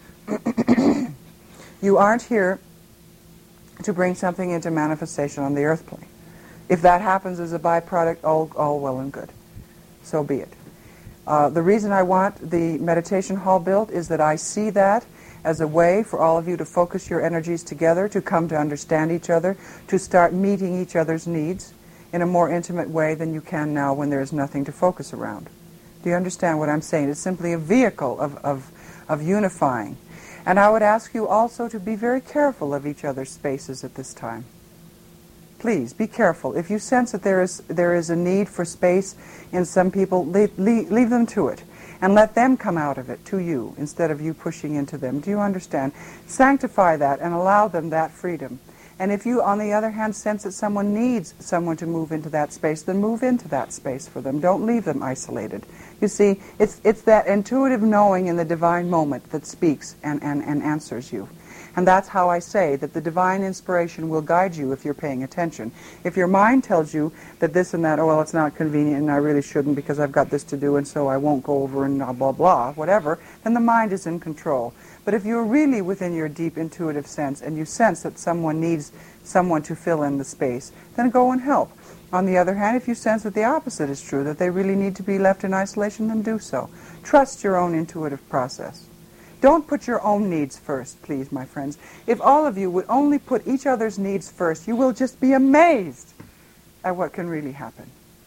You aren't here to bring something into manifestation on the earth plane. If that happens as a byproduct, all well and good. So be it. The reason I want the meditation hall built is that I see that as a way for all of you to focus your energies together, to come to understand each other, to start meeting each other's needs in a more intimate way than you can now when there is nothing to focus around. Do you understand what I'm saying? It's simply a vehicle of unifying. And I would ask you also to be very careful of each other's spaces at this time. Please, be careful. If you sense that there is a need for space in some people, leave them to it. And let them come out of it to you instead of you pushing into them. Do you understand? Sanctify that and allow them that freedom. And if you, on the other hand, sense that someone needs someone to move into that space, then move into that space for them. Don't leave them isolated. You see, it's that intuitive knowing in the divine moment that speaks and answers you. And that's how I say that the divine inspiration will guide you if you're paying attention. If your mind tells you that this and that, oh, well, it's not convenient and I really shouldn't because I've got this to do and so I won't go over and blah, blah, blah, whatever, then the mind is in control. But if you're really within your deep intuitive sense and you sense that someone needs someone to fill in the space, then go and help. On the other hand, if you sense that the opposite is true, that they really need to be left in isolation, then do so. Trust your own intuitive process. Don't put your own needs first, please, my friends. If all of you would only put each other's needs first, you will just be amazed at what can really happen.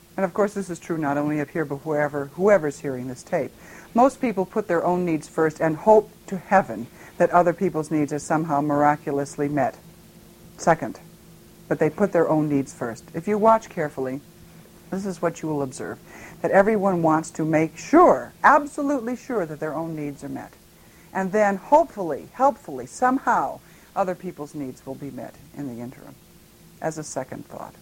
And of course this is true not only up here, but whoever's hearing this tape. Most people put their own needs first and hope to heaven that other people's needs are somehow miraculously met second. But they put their own needs first. If you watch carefully, this is what you will observe, that everyone wants to make sure, absolutely sure, that their own needs are met. And then hopefully, helpfully, somehow, other people's needs will be met in the interim, as a second thought.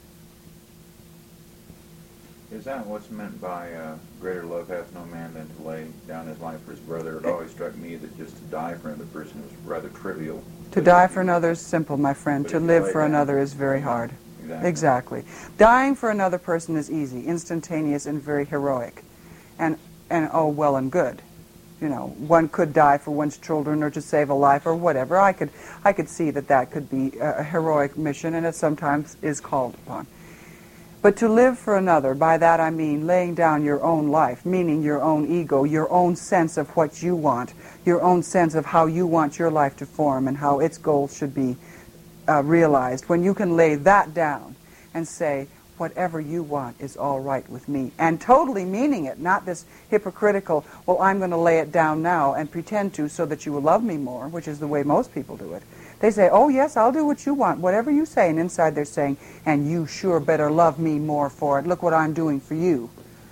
Is that what's meant by greater love hath no man than to lay down his life for his brother? It always struck me that just to die for another person was rather trivial. To die for another is simple, my friend. But To if you live lay for down- another is very hard. Exactly. Dying for another person is easy, instantaneous, and very heroic. And oh, well and good. You know, one could die for one's children or to save a life or whatever. I could see that could be a heroic mission, and it sometimes is called upon. But to live for another, by that I mean laying down your own life, meaning your own ego, your own sense of what you want, your own sense of how you want your life to form and how its goals should be realized. When you can lay that down and say, whatever you want is all right with me, and totally meaning it, not this hypocritical, well, I'm going to lay it down now and pretend to so that you will love me more, which is the way most people do it. They say, oh, yes, I'll do what you want, whatever you say. And inside they're saying, and you sure better love me more for it. Look what I'm doing for you.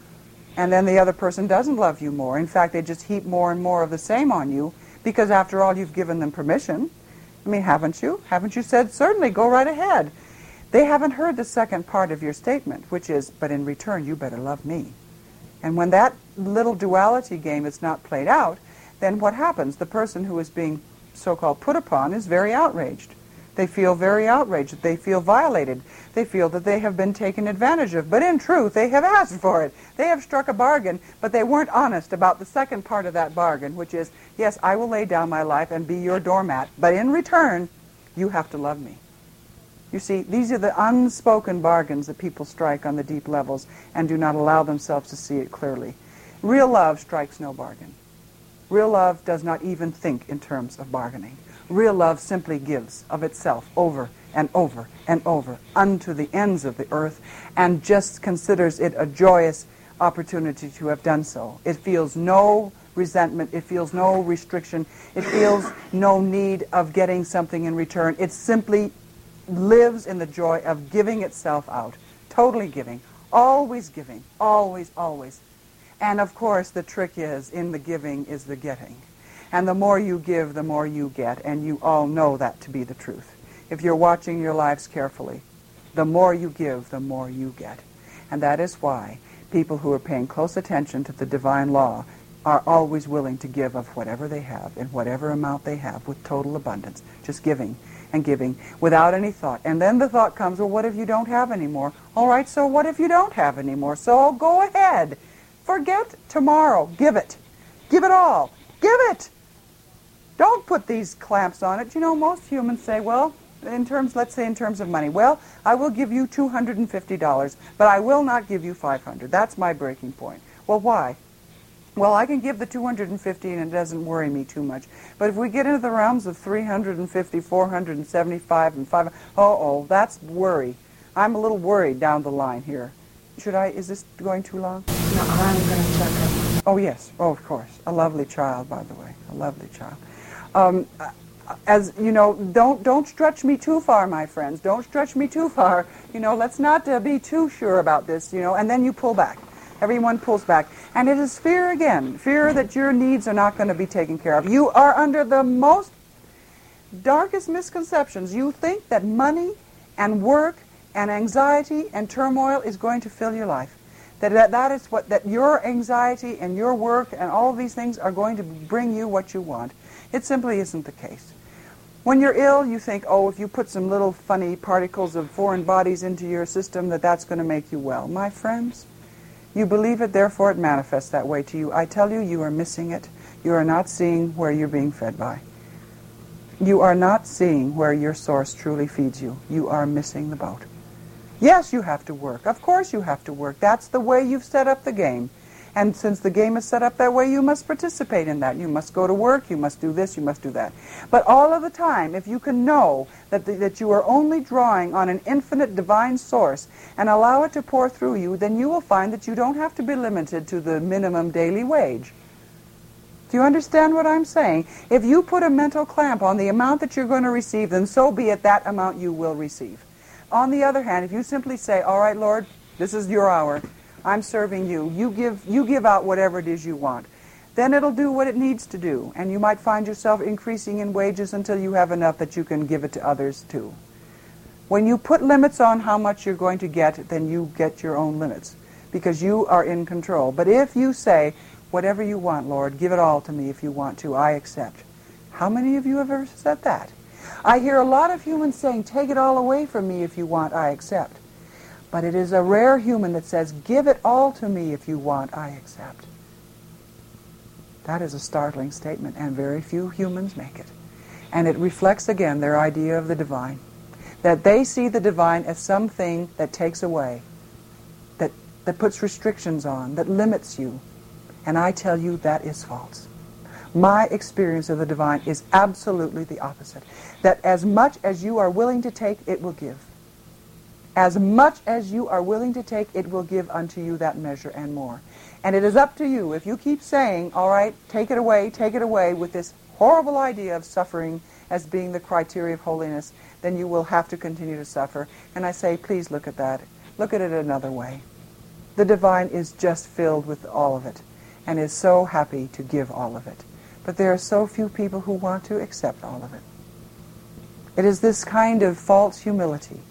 And then the other person doesn't love you more. In fact, they just heap more and more of the same on you because, after all, you've given them permission. I mean, haven't you? Haven't you said, certainly, go right ahead? They haven't heard the second part of your statement, which is, but in return, you better love me. And when that little duality game is not played out, then what happens? The person who is being so-called put upon is very outraged. They feel very outraged. They feel violated. They feel that they have been taken advantage of. But in truth, they have asked for it. They have struck a bargain, but they weren't honest about the second part of that bargain, which is, yes, I will lay down my life and be your doormat, but in return, you have to love me. You see, these are the unspoken bargains that people strike on the deep levels and do not allow themselves to see it clearly. Real love strikes no bargain. Real love does not even think in terms of bargaining. Real love simply gives of itself over and over and over unto the ends of the earth and just considers it a joyous opportunity to have done so. It feels no resentment. It feels no restriction. It feels no need of getting something in return. It simply lives in the joy of giving itself out, totally giving, always giving, always, always. And of course, the trick is, in the giving is the getting. And the more you give, the more you get, and you all know that to be the truth. If you're watching your lives carefully, the more you give, the more you get. And that is why people who are paying close attention to the divine law are always willing to give of whatever they have, in whatever amount they have, with total abundance, just giving and giving without any thought. And then the thought comes, well, what if you don't have any more? All right, so what if you don't have any more? So go ahead. Forget tomorrow. Give it. Give it all. Give it. Don't put these clamps on it. You know, most humans say, well, let's say in terms of money, well, I will give you $250, but I will not give you $500. That's my breaking point. Well, why? Well, I can give the $250 and it doesn't worry me too much. But if we get into the realms of $350, $475, and $500, that's worry. I'm a little worried down the line here. Is this going too long? No, I'm going to check it. Oh, yes. Oh, of course. A lovely child, by the way. A lovely child. As you know, don't stretch me too far, my friends. Don't stretch me too far. You know, let's not be too sure about this, you know, and then you pull back. Everyone pulls back. And it is fear again. Fear that your needs are not going to be taken care of. You are under the most darkest misconceptions. You think that money and work and anxiety and turmoil is going to fill your life. That your anxiety and your work and all of these things are going to bring you what you want. It simply isn't the case. When you're ill, you think, oh, if you put some little funny particles of foreign bodies into your system, that's going to make you well. My friends, you believe it, therefore it manifests that way to you. I tell you, you are missing it. You are not seeing where you're being fed by. You are not seeing where your source truly feeds you. You are missing the boat. Yes, you have to work. Of course you have to work. That's the way you've set up the game. And since the game is set up that way, you must participate in that. You must go to work, you must do this, you must do that. But all of the time, if you can know that you are only drawing on an infinite divine source and allow it to pour through you, then you will find that you don't have to be limited to the minimum daily wage. Do you understand what I'm saying? If you put a mental clamp on the amount that you're going to receive, then so be it, that amount you will receive. On the other hand, if you simply say, all right, Lord, this is your hour, I'm serving you, you give out whatever it is you want, then it'll do what it needs to do. And you might find yourself increasing in wages until you have enough that you can give it to others too. When you put limits on how much you're going to get, then you get your own limits, because you are in control. But if you say, whatever you want, Lord, give it all to me if you want to, I accept. How many of you have ever said that? I hear a lot of humans saying, take it all away from me if you want, I accept. But it is a rare human that says, give it all to me if you want, I accept. That is a startling statement, and very few humans make it. And it reflects again their idea of the divine. That they see the divine as something that takes away, that puts restrictions on, that limits you. And I tell you that is false. My experience of the divine is absolutely the opposite. That as much as you are willing to take, it will give. As much as you are willing to take, it will give unto you that measure and more. And it is up to you. If you keep saying, all right, take it away with this horrible idea of suffering as being the criteria of holiness, then you will have to continue to suffer. And I say, please look at that. Look at it another way. The divine is just filled with all of it and is so happy to give all of it. But there are so few people who want to accept all of it. It is this kind of false humility.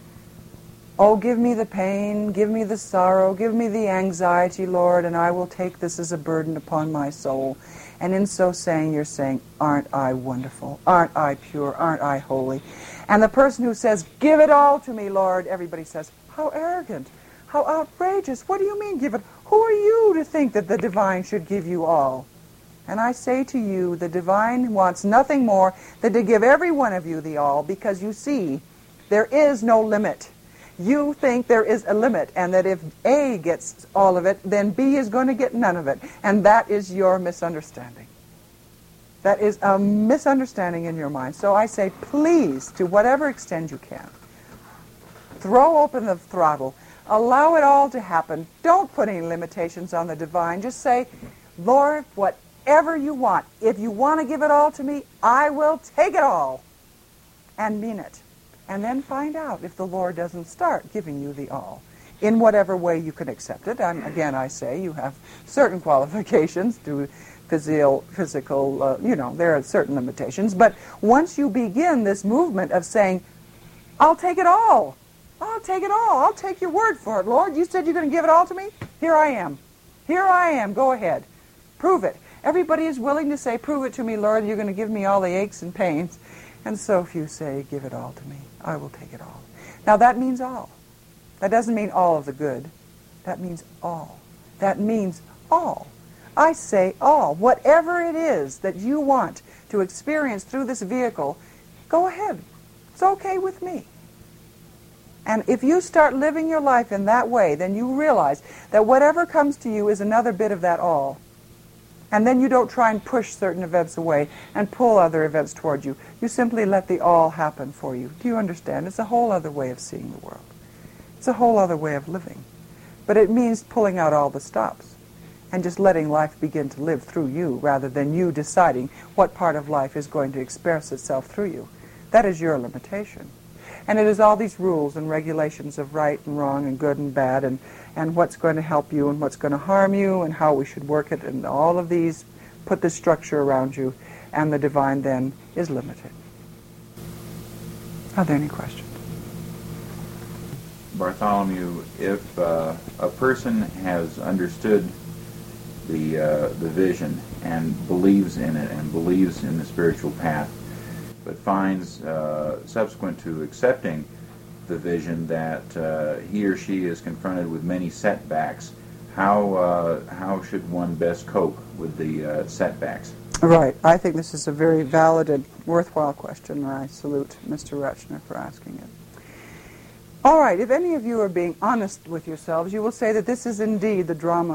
Oh, give me the pain, give me the sorrow, give me the anxiety, Lord, and I will take this as a burden upon my soul. And in so saying, you're saying, aren't I wonderful? Aren't I pure? Aren't I holy? And the person who says, give it all to me, Lord, everybody says, how arrogant, how outrageous. What do you mean, give it? Who are you to think that the divine should give you all? And I say to you, the divine wants nothing more than to give every one of you the all, because you see, there is no limit. You think there is a limit, and that if A gets all of it, then B is going to get none of it. And that is your misunderstanding. That is a misunderstanding in your mind. So I say, please, to whatever extent you can, throw open the throttle. Allow it all to happen. Don't put any limitations on the divine. Just say, Lord, whatever you want. If you want to give it all to me, I will take it all. And mean it. And then find out if the Lord doesn't start giving you the all, in whatever way you can accept it. And again, I say you have certain qualifications to physical, there are certain limitations. But once you begin this movement of saying, I'll take it all. I'll take it all. I'll take your word for it, Lord. You said you're going to give it all to me? Here I am. Here I am. Go ahead. Prove it. Everybody is willing to say, prove it to me, Lord. You're going to give me all the aches and pains. And so few say, give it all to me. I will take it all. Now that means all. That doesn't mean all of the good. That means all. That means all. I say all. Whatever it is that you want to experience through this vehicle, go ahead. It's okay with me. And if you start living your life in that way, then you realize that whatever comes to you is another bit of that all. And then you don't try and push certain events away and pull other events toward you. You simply let the all happen for you. Do you understand? It's a whole other way of seeing the world. It's a whole other way of living. But it means pulling out all the stops and just letting life begin to live through you rather than you deciding what part of life is going to express itself through you. That is your limitation. And it is all these rules and regulations of right and wrong and good and bad and what's going to help you and what's going to harm you and how we should work it, and all of these put the structure around you, and the divine then is limited. Are there any questions? Bartholomew, if a person has understood the vision and believes in it and believes in the spiritual path, but finds subsequent to accepting the vision that he or she is confronted with many setbacks, how should one best cope with the setbacks? Right. I think this is a very valid and worthwhile question, and I salute Mr. Rechner for asking it. All right. If any of you are being honest with yourselves, you will say that this is indeed the drama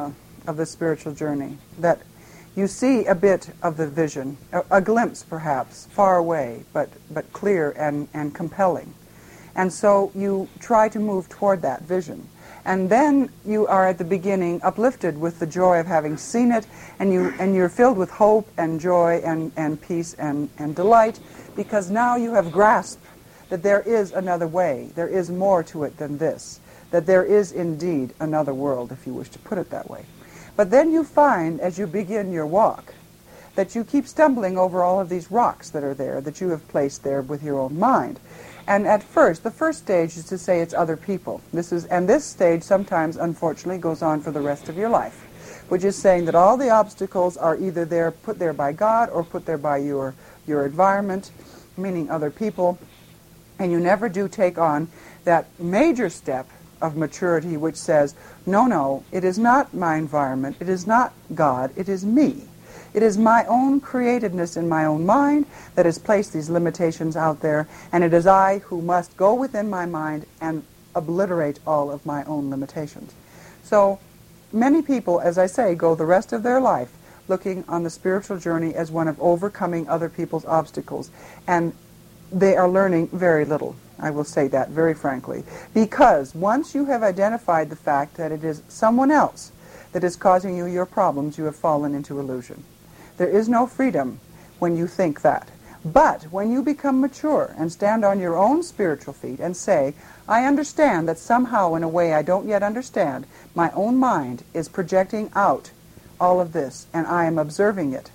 of the spiritual journey, that you see a bit of the vision, a glimpse perhaps, far away, but clear and compelling. And so you try to move toward that vision. And then you are at the beginning uplifted with the joy of having seen it, and you're filled with hope and joy and peace and delight, because now you have grasped that there is another way, there is more to it than this, that there is indeed another world, if you wish to put it that way. But then you find, as you begin your walk, that you keep stumbling over all of these rocks that are there, that you have placed there with your own mind. And at first, the first stage is to say it's other people. This stage sometimes, unfortunately, goes on for the rest of your life, which is saying that all the obstacles are either there, put there by God, or put there by your environment, meaning other people, and you never do take on that major step of maturity which says, no, it is not my environment, it is not God, it is me. It is my own createdness in my own mind that has placed these limitations out there, and it is I who must go within my mind and obliterate all of my own limitations. So many people, as I say, go the rest of their life looking on the spiritual journey as one of overcoming other people's obstacles, and they are learning very little. I will say that very frankly, because once you have identified the fact that it is someone else that is causing you your problems, you have fallen into illusion. There is no freedom when you think that. But when you become mature and stand on your own spiritual feet and say, I understand that somehow in a way I don't yet understand, my own mind is projecting out all of this, and I am observing it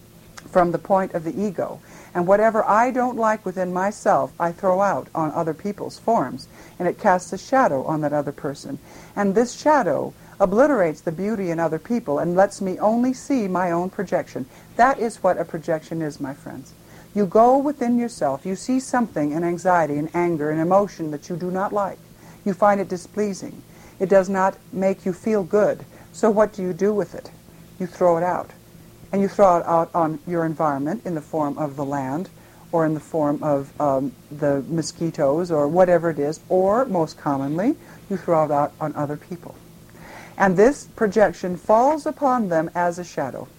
from the point of the ego. And whatever I don't like within myself, I throw out on other people's forms, and it casts a shadow on that other person. And this shadow obliterates the beauty in other people and lets me only see my own projection. That is what a projection is, my friends. You go within yourself, you see something, an anxiety, an anger, an emotion that you do not like. You find it displeasing. It does not make you feel good. So what do you do with it? You throw it out. And you throw it out on your environment in the form of the land, or in the form of the mosquitoes, or whatever it is, or most commonly, you throw it out on other people. And this projection falls upon them as a shadow.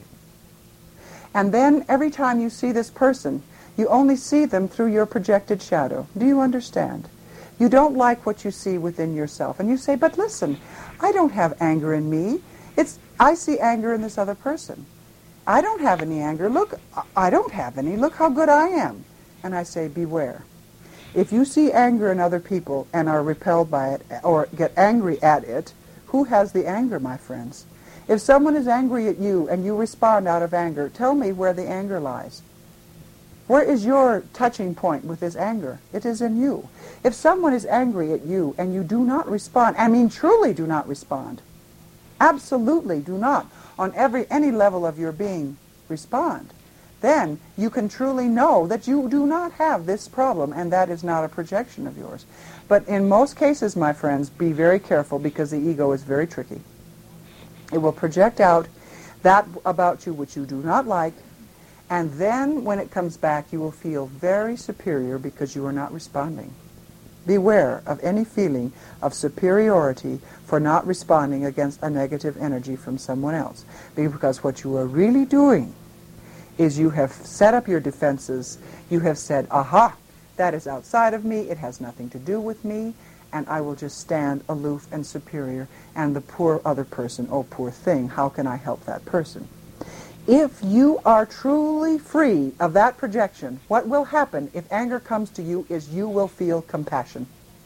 And then every time you see this person, you only see them through your projected shadow. Do you understand? You don't like what you see within yourself. And you say, but listen, I don't have anger in me. I see anger in this other person. I don't have any anger. Look, I don't have any. Look how good I am. And I say, beware. If you see anger in other people and are repelled by it or get angry at it, who has the anger, my friends? If someone is angry at you and you respond out of anger, tell me where the anger lies. Where is your touching point with this anger? It is in you. If someone is angry at you and you do not respond, I mean truly do not respond, absolutely do not, on any level of your being, respond, then you can truly know that you do not have this problem, and that is not a projection of yours. But in most cases, my friends, be very careful, because the ego is very tricky. It will project out that about you which you do not like, and then when it comes back, you will feel very superior because you are not responding. Beware of any feeling of superiority for not responding against a negative energy from someone else, because what you are really doing is you have set up your defenses. You have said, aha, that is outside of me, it has nothing to do with me, and I will just stand aloof and superior, and the poor other person, oh poor thing, how can I help that person? If you are truly free of that projection, what will happen if anger comes to you is you will feel compassion.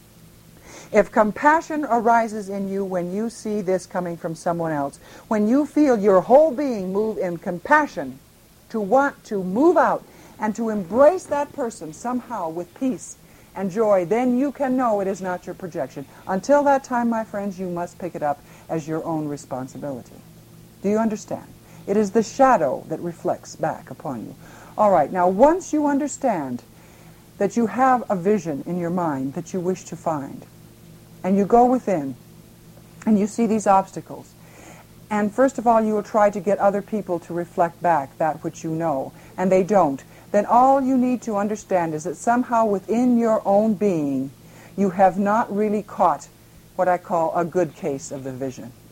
If compassion arises in you when you see this coming from someone else, when you feel your whole being move in compassion to want to move out and to embrace that person somehow with peace and joy, then you can know it is not your projection. Until that time, my friends, you must pick it up as your own responsibility. Do you understand? It is the shadow that reflects back upon you. All right, now once you understand that you have a vision in your mind that you wish to find, and you go within, and you see these obstacles, and first of all you will try to get other people to reflect back that which you know, and they don't, then all you need to understand is that somehow within your own being you have not really caught what I call a good case of the vision.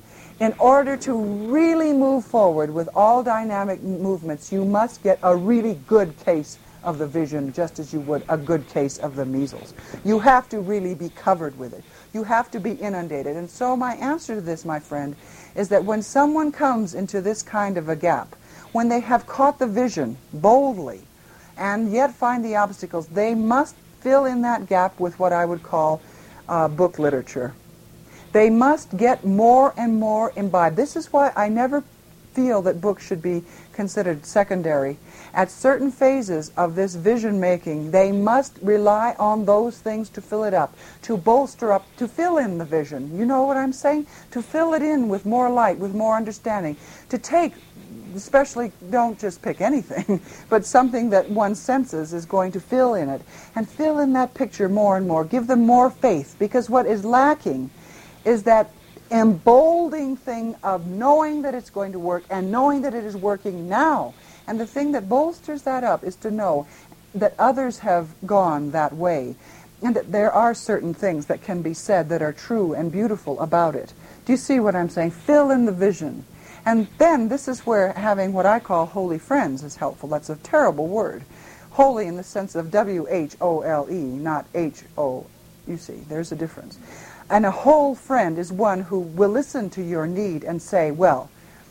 In order to really move forward with all dynamic movements, you must get a really good case of the vision, just as you would a good case of the measles. You have to really be covered with it. You have to be inundated. And so my answer to this, my friend, is that when someone comes into this kind of a gap, when they have caught the vision boldly and yet find the obstacles, they must fill in that gap with what I would call book literature. They must get more and more imbibed. This is why I never feel that books should be considered secondary. At certain phases of this vision making, they must rely on those things to fill it up, to bolster up, to fill in the vision. You know what I'm saying? To fill it in with more light, with more understanding. To take, especially, don't just pick anything, but something that one senses is going to fill in it. And fill in that picture more and more. Give them more faith, because what is lacking is that emboldening thing of knowing that it's going to work and knowing that it is working now. And the thing that bolsters that up is to know that others have gone that way and that there are certain things that can be said that are true and beautiful about it. Do you see what I'm saying? Fill in the vision. And then this is where having what I call holy friends is helpful. That's a terrible word. Holy in the sense of W-H-O-L-E, not H-O. You see, there's a difference. And a whole friend is one who will listen to your need and say, well,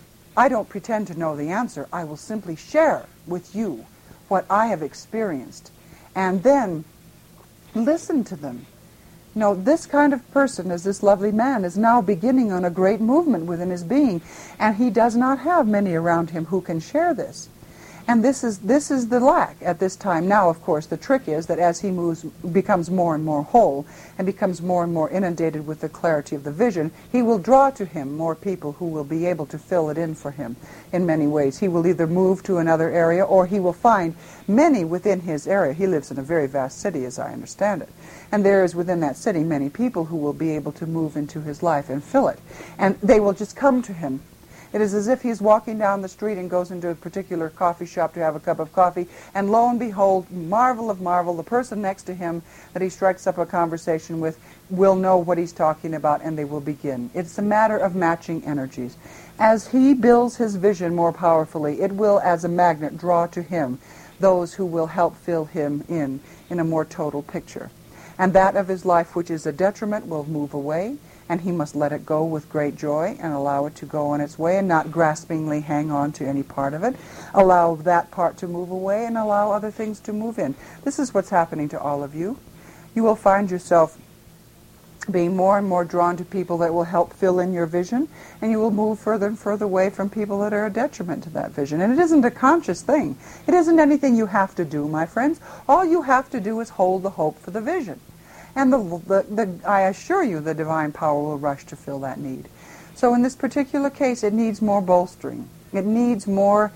I don't pretend to know the answer. I will simply share with you what I have experienced. And then listen to them. No, this kind of person, as this lovely man, is now beginning on a great movement within his being, and he does not have many around him who can share this. And this is the lack at this time. Now, of course, the trick is that as he becomes more and more whole and becomes more and more inundated with the clarity of the vision, he will draw to him more people who will be able to fill it in for him in many ways. He will either move to another area or he will find many within his area. He lives in a very vast city, as I understand it. And there is within that city many people who will be able to move into his life and fill it. And they will just come to him. It is as if he's walking down the street and goes into a particular coffee shop to have a cup of coffee, and lo and behold, marvel of marvel, the person next to him that he strikes up a conversation with will know what he's talking about, and they will begin. It's a matter of matching energies. As he builds his vision more powerfully, it will, as a magnet, draw to him those who will help fill him in a more total picture. And that of his life which is a detriment will move away, and he must let it go with great joy and allow it to go on its way and not graspingly hang on to any part of it. Allow that part to move away and allow other things to move in. This is what's happening to all of you. You will find yourself being more and more drawn to people that will help fill in your vision, and you will move further and further away from people that are a detriment to that vision. And it isn't a conscious thing. It isn't anything you have to do, my friends. All you have to do is hold the hope for the vision. And I assure you the divine power will rush to fill that need. So in this particular case, it needs more bolstering. It needs more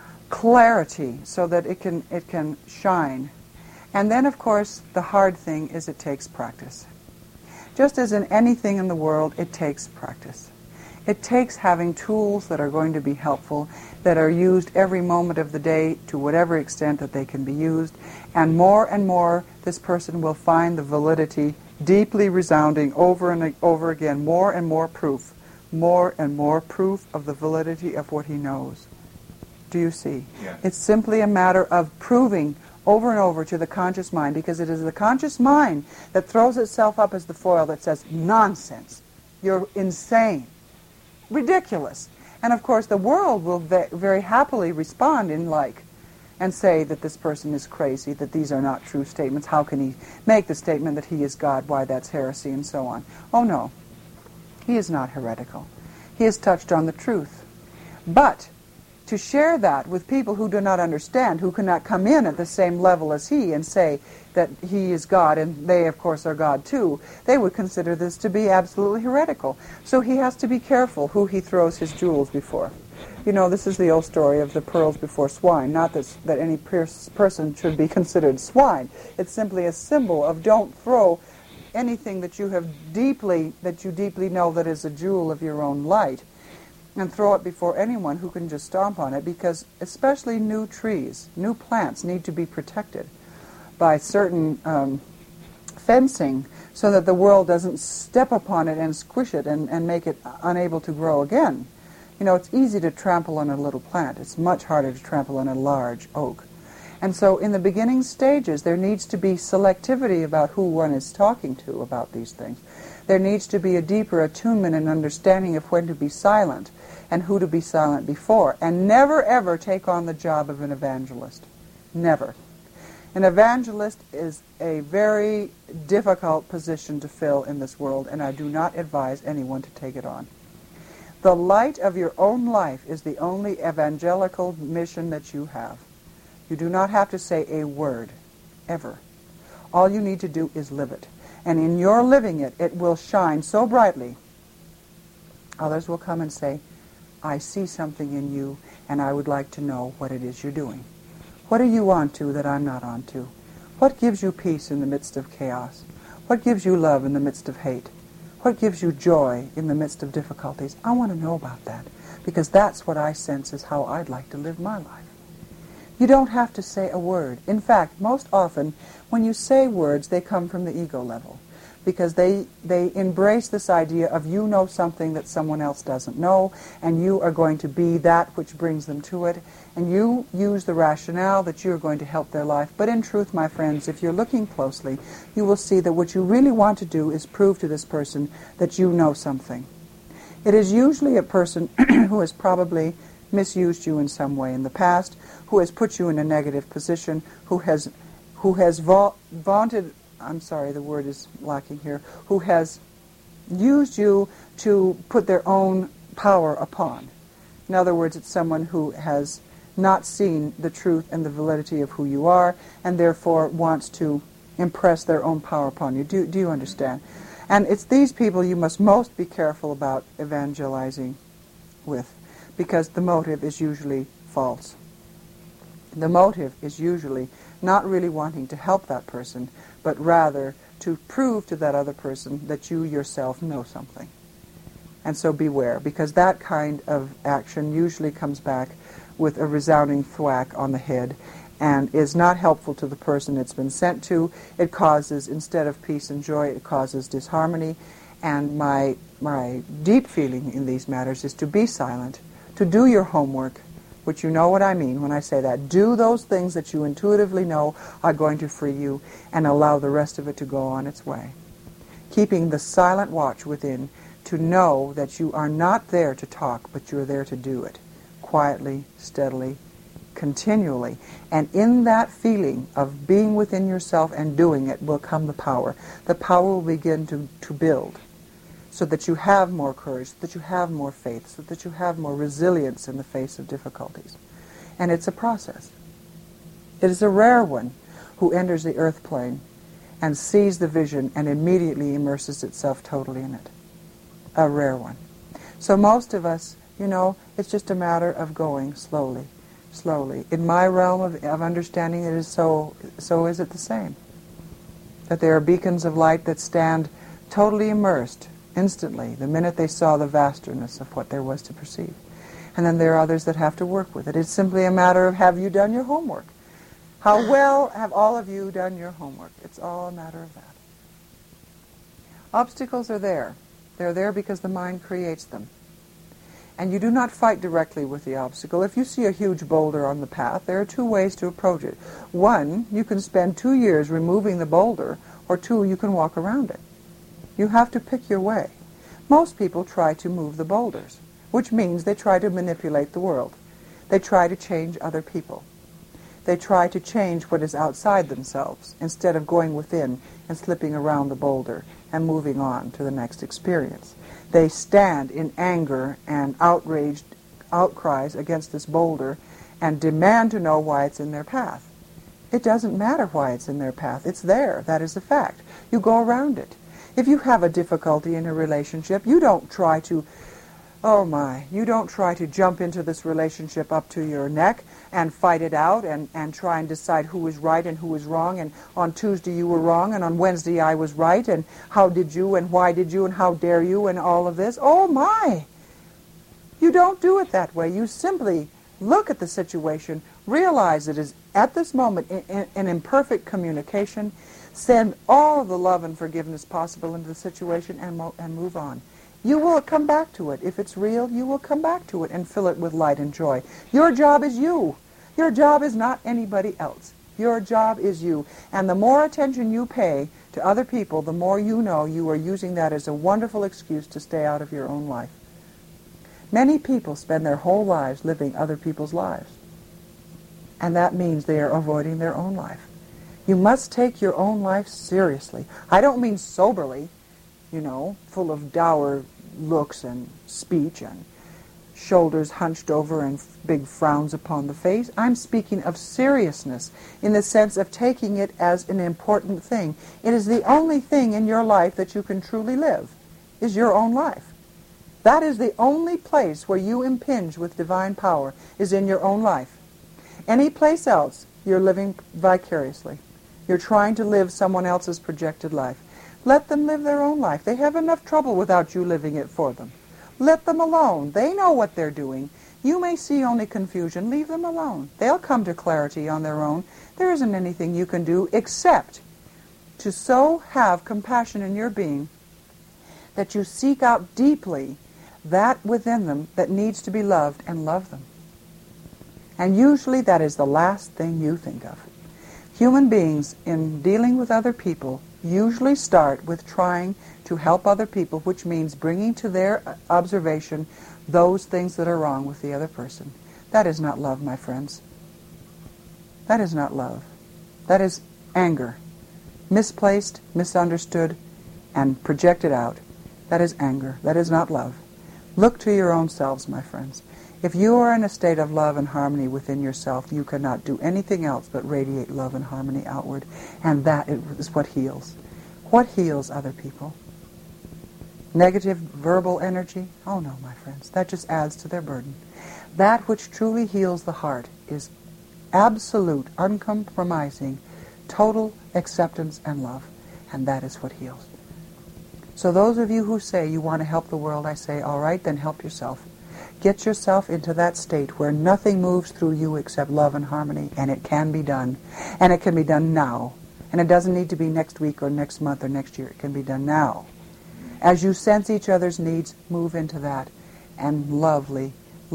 clarity so that it can shine. And then, of course, the hard thing is it takes practice. Just as in anything in the world, it takes practice. It takes having tools that are going to be helpful, that are used every moment of the day to whatever extent that they can be used. And more, this person will find the validity deeply resounding over and over again, more and more proof of the validity of what he knows. Do you see? Yes. It's simply a matter of proving over and over to the conscious mind, because it is the conscious mind that throws itself up as the foil that says, nonsense, you're insane, ridiculous. And of course the world will very happily respond in like and say that this person is crazy, that these are not true statements. How can he make the statement that he is God? Why, that's heresy, and so on. Oh no, he is not heretical. He has touched on the truth. But to share that with people who do not understand, who cannot come in at the same level as he and say that he is God, and they, of course, are God too, they would consider this to be absolutely heretical. So he has to be careful who he throws his jewels before. You know, this is the old story of the pearls before swine. Not that any person should be considered swine. It's simply a symbol of don't throw anything that you deeply know that is a jewel of your own light, and throw it before anyone who can just stomp on it, because especially new trees, new plants need to be protected by certain fencing so that the world doesn't step upon it and squish it and make it unable to grow again. You know, it's easy to trample on a little plant. It's much harder to trample on a large oak. And so in the beginning stages, there needs to be selectivity about who one is talking to about these things. There needs to be a deeper attunement and understanding of when to be silent and who to be silent before. And never, ever take on the job of an evangelist. Never. An evangelist is a very difficult position to fill in this world, and I do not advise anyone to take it on. The light of your own life is the only evangelical mission that you have. You do not have to say a word, ever. All you need to do is live it. And in your living it, it will shine so brightly. Others will come and say, I see something in you, and I would like to know what it is you're doing. What are you onto that I'm not onto? What gives you peace in the midst of chaos? What gives you love in the midst of hate? What gives you joy in the midst of difficulties? I want to know about that, because that's what I sense is how I'd like to live my life. You don't have to say a word. In fact, most often, when you say words, they come from the ego level, because they embrace this idea of you know something that someone else doesn't know, and you are going to be that which brings them to it, and you use the rationale that you're going to help their life. But in truth, my friends, if you're looking closely, you will see that what you really want to do is prove to this person that you know something. It is usually a person who has probably misused you in some way in the past, who has put you in a negative position, who has vaunted, I'm sorry, the word is lacking here, who has used you to put their own power upon. In other words, it's someone who has not seen the truth and the validity of who you are, and therefore wants to impress their own power upon you. Do you understand? And it's these people you must most be careful about evangelizing with, because the motive is usually false. The motive is usually not really wanting to help that person, but rather to prove to that other person that you yourself know something. And so beware, because that kind of action usually comes back with a resounding thwack on the head and is not helpful to the person it's been sent to. It causes, instead of peace and joy, it causes disharmony. And my deep feeling in these matters is to be silent, to do your homework, which you know what I mean when I say that. Do those things that you intuitively know are going to free you, and allow the rest of it to go on its way. Keeping the silent watch within to know that you are not there to talk, but you're there to do it. Quietly, steadily, continually. And in that feeling of being within yourself and doing it will come the power. The power will begin to build, so that you have more courage, so that you have more faith, so that you have more resilience in the face of difficulties. And it's a process. It is a rare one who enters the earth plane and sees the vision and immediately immerses itself totally in it. A rare one. So most of us, it's just a matter of going slowly, slowly. In my realm of understanding, it is so is it the same. That there are beacons of light that stand totally immersed instantly, the minute they saw the vastness of what there was to perceive. And then there are others that have to work with it. It's simply a matter of, have you done your homework? How well have all of you done your homework? It's all a matter of that. Obstacles are there. They're there because the mind creates them. And you do not fight directly with the obstacle. If you see a huge boulder on the path, there are two ways to approach it. One, you can spend 2 years removing the boulder, or two, you can walk around it. You have to pick your way. Most people try to move the boulders, which means they try to manipulate the world. They try to change other people. They try to change what is outside themselves, instead of going within and slipping around the boulder and moving on to the next experience. They stand in anger and outraged outcries against this boulder and demand to know why it's in their path. It doesn't matter why it's in their path. It's there. That is the fact. You go around it. If you have a difficulty in a relationship, you don't try to jump into this relationship up to your neck and fight it out and try and decide who is right and who is wrong, and on Tuesday you were wrong and on Wednesday I was right, and how did you and why did you and how dare you and all of this. Oh my! You don't do it that way. You simply look at the situation, realize it is at this moment in imperfect communication. Send all the love and forgiveness possible into the situation and move on. You will come back to it. If it's real, you will come back to it and fill it with light and joy. Your job is you. Your job is not anybody else. Your job is you. And the more attention you pay to other people, the more you know you are using that as a wonderful excuse to stay out of your own life. Many people spend their whole lives living other people's lives. And that means they are avoiding their own life. You must take your own life seriously. I don't mean soberly, full of dour looks and speech and shoulders hunched over and big frowns upon the face. I'm speaking of seriousness in the sense of taking it as an important thing. It is the only thing in your life that you can truly live, is your own life. That is the only place where you impinge with divine power, is in your own life. Any place else, you're living vicariously. You're trying to live someone else's projected life. Let them live their own life. They have enough trouble without you living it for them. Let them alone. They know what they're doing. You may see only confusion. Leave them alone. They'll come to clarity on their own. There isn't anything you can do except to so have compassion in your being that you seek out deeply that within them that needs to be loved and love them. And usually that is the last thing you think of. Human beings, in dealing with other people, usually start with trying to help other people, which means bringing to their observation those things that are wrong with the other person. That is not love, my friends. That is not love. That is anger. Misplaced, misunderstood, and projected out. That is anger. That is not love. Look to your own selves, my friends. If you are in a state of love and harmony within yourself, you cannot do anything else but radiate love and harmony outward, and that is what heals. What heals other people? Negative verbal energy? Oh no, my friends, that just adds to their burden. That which truly heals the heart is absolute, uncompromising, total acceptance and love, and that is what heals. So those of you who say you want to help the world, I say, all right, then help yourself. Get yourself into that state where nothing moves through you except love and harmony, and it can be done. And it can be done now. And it doesn't need to be next week or next month or next year. It can be done now. As you sense each other's needs, move into that and lovingly,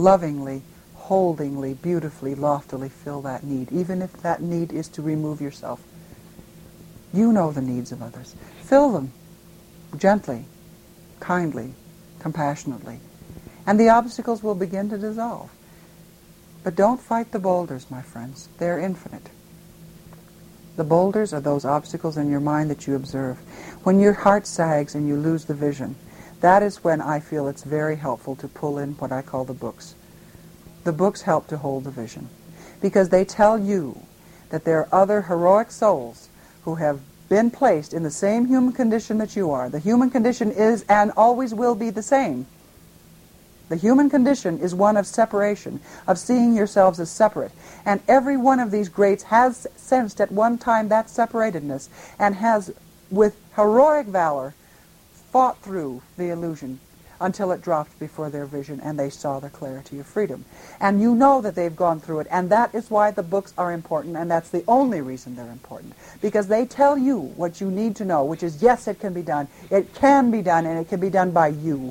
holdingly, beautifully, loftily fill that need, even if that need is to remove yourself. You know the needs of others. Fill them gently, kindly, compassionately. And the obstacles will begin to dissolve. But don't fight the boulders, my friends. They're infinite. The boulders are those obstacles in your mind that you observe. When your heart sags and you lose the vision, that is when I feel it's very helpful to pull in what I call the books. The books help to hold the vision, because they tell you that there are other heroic souls who have been placed in the same human condition that you are. The human condition is and always will be the same. The human condition is one of separation, of seeing yourselves as separate. And every one of these greats has sensed at one time that separatedness and has, with heroic valor, fought through the illusion until it dropped before their vision and they saw the clarity of freedom. And you know that they've gone through it, and that is why the books are important, and that's the only reason they're important. Because they tell you what you need to know, which is, yes, it can be done, and it can be done by you.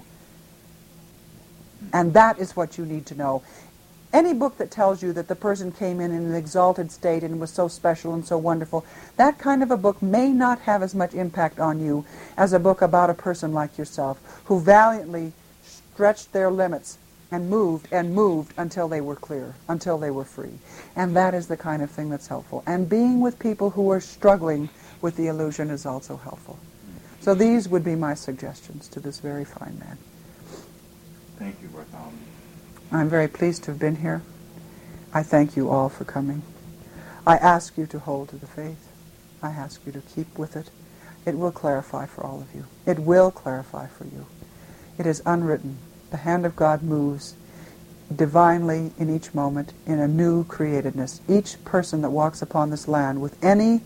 And that is what you need to know. Any book that tells you that the person came in an exalted state and was so special and so wonderful, that kind of a book may not have as much impact on you as a book about a person like yourself, who valiantly stretched their limits and moved until they were clear, until they were free. And that is the kind of thing that's helpful. And being with people who are struggling with the illusion is also helpful. So these would be my suggestions to this very fine man. Thank you, Bartholomew. I'm very pleased to have been here. I thank you all for coming. I ask you to hold to the faith. I ask you to keep with it. It will clarify for all of you. It will clarify for you. It is unwritten. The hand of God moves divinely in each moment in a new createdness. Each person that walks upon this land with any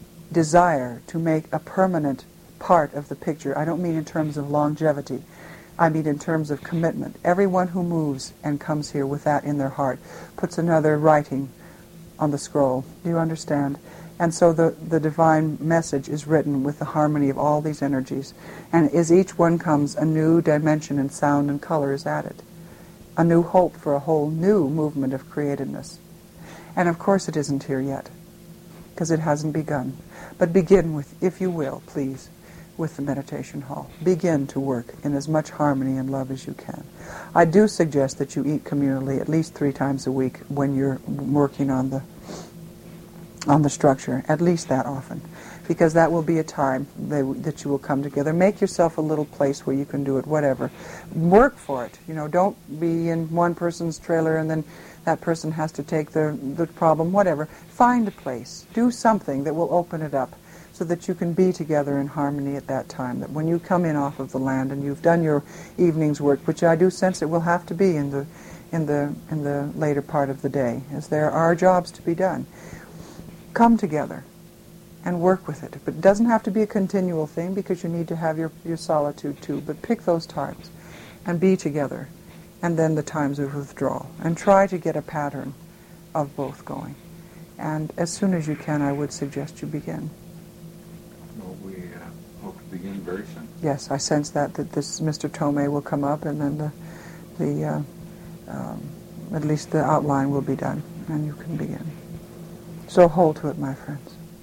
desire to make a permanent part of the picture, I don't mean in terms of longevity, I mean in terms of commitment. Everyone who moves and comes here with that in their heart puts another writing on the scroll. Do you understand? And so the divine message is written with the harmony of all these energies. And as each one comes, a new dimension and sound and color is added. A new hope for a whole new movement of createdness. And of course it isn't here yet, because it hasn't begun. But begin with, if you will, please, with the meditation hall. Begin to work in as much harmony and love as you can. I do suggest that you eat communally at least 3 times a week when you're working on the structure, at least that often, because that will be a time that you will come together. Make yourself a little place where you can do it, whatever. Work for it. Don't be in one person's trailer and then that person has to take the problem, whatever. Find a place. Do something that will open it up so that you can be together in harmony at that time, that when you come in off of the land and you've done your evening's work, which I do sense it will have to be in the later part of the day, as there are jobs to be done. Come together and work with it. But it doesn't have to be a continual thing, because you need to have your solitude too. But pick those times and be together, and then the times of withdrawal. And try to get a pattern of both going. And as soon as you can, I would suggest you begin. Well, we hope to begin very soon. Yes, I sense that this Mr. Tomei will come up, and then at least the outline will be done, and you can begin. So hold to it, my friends.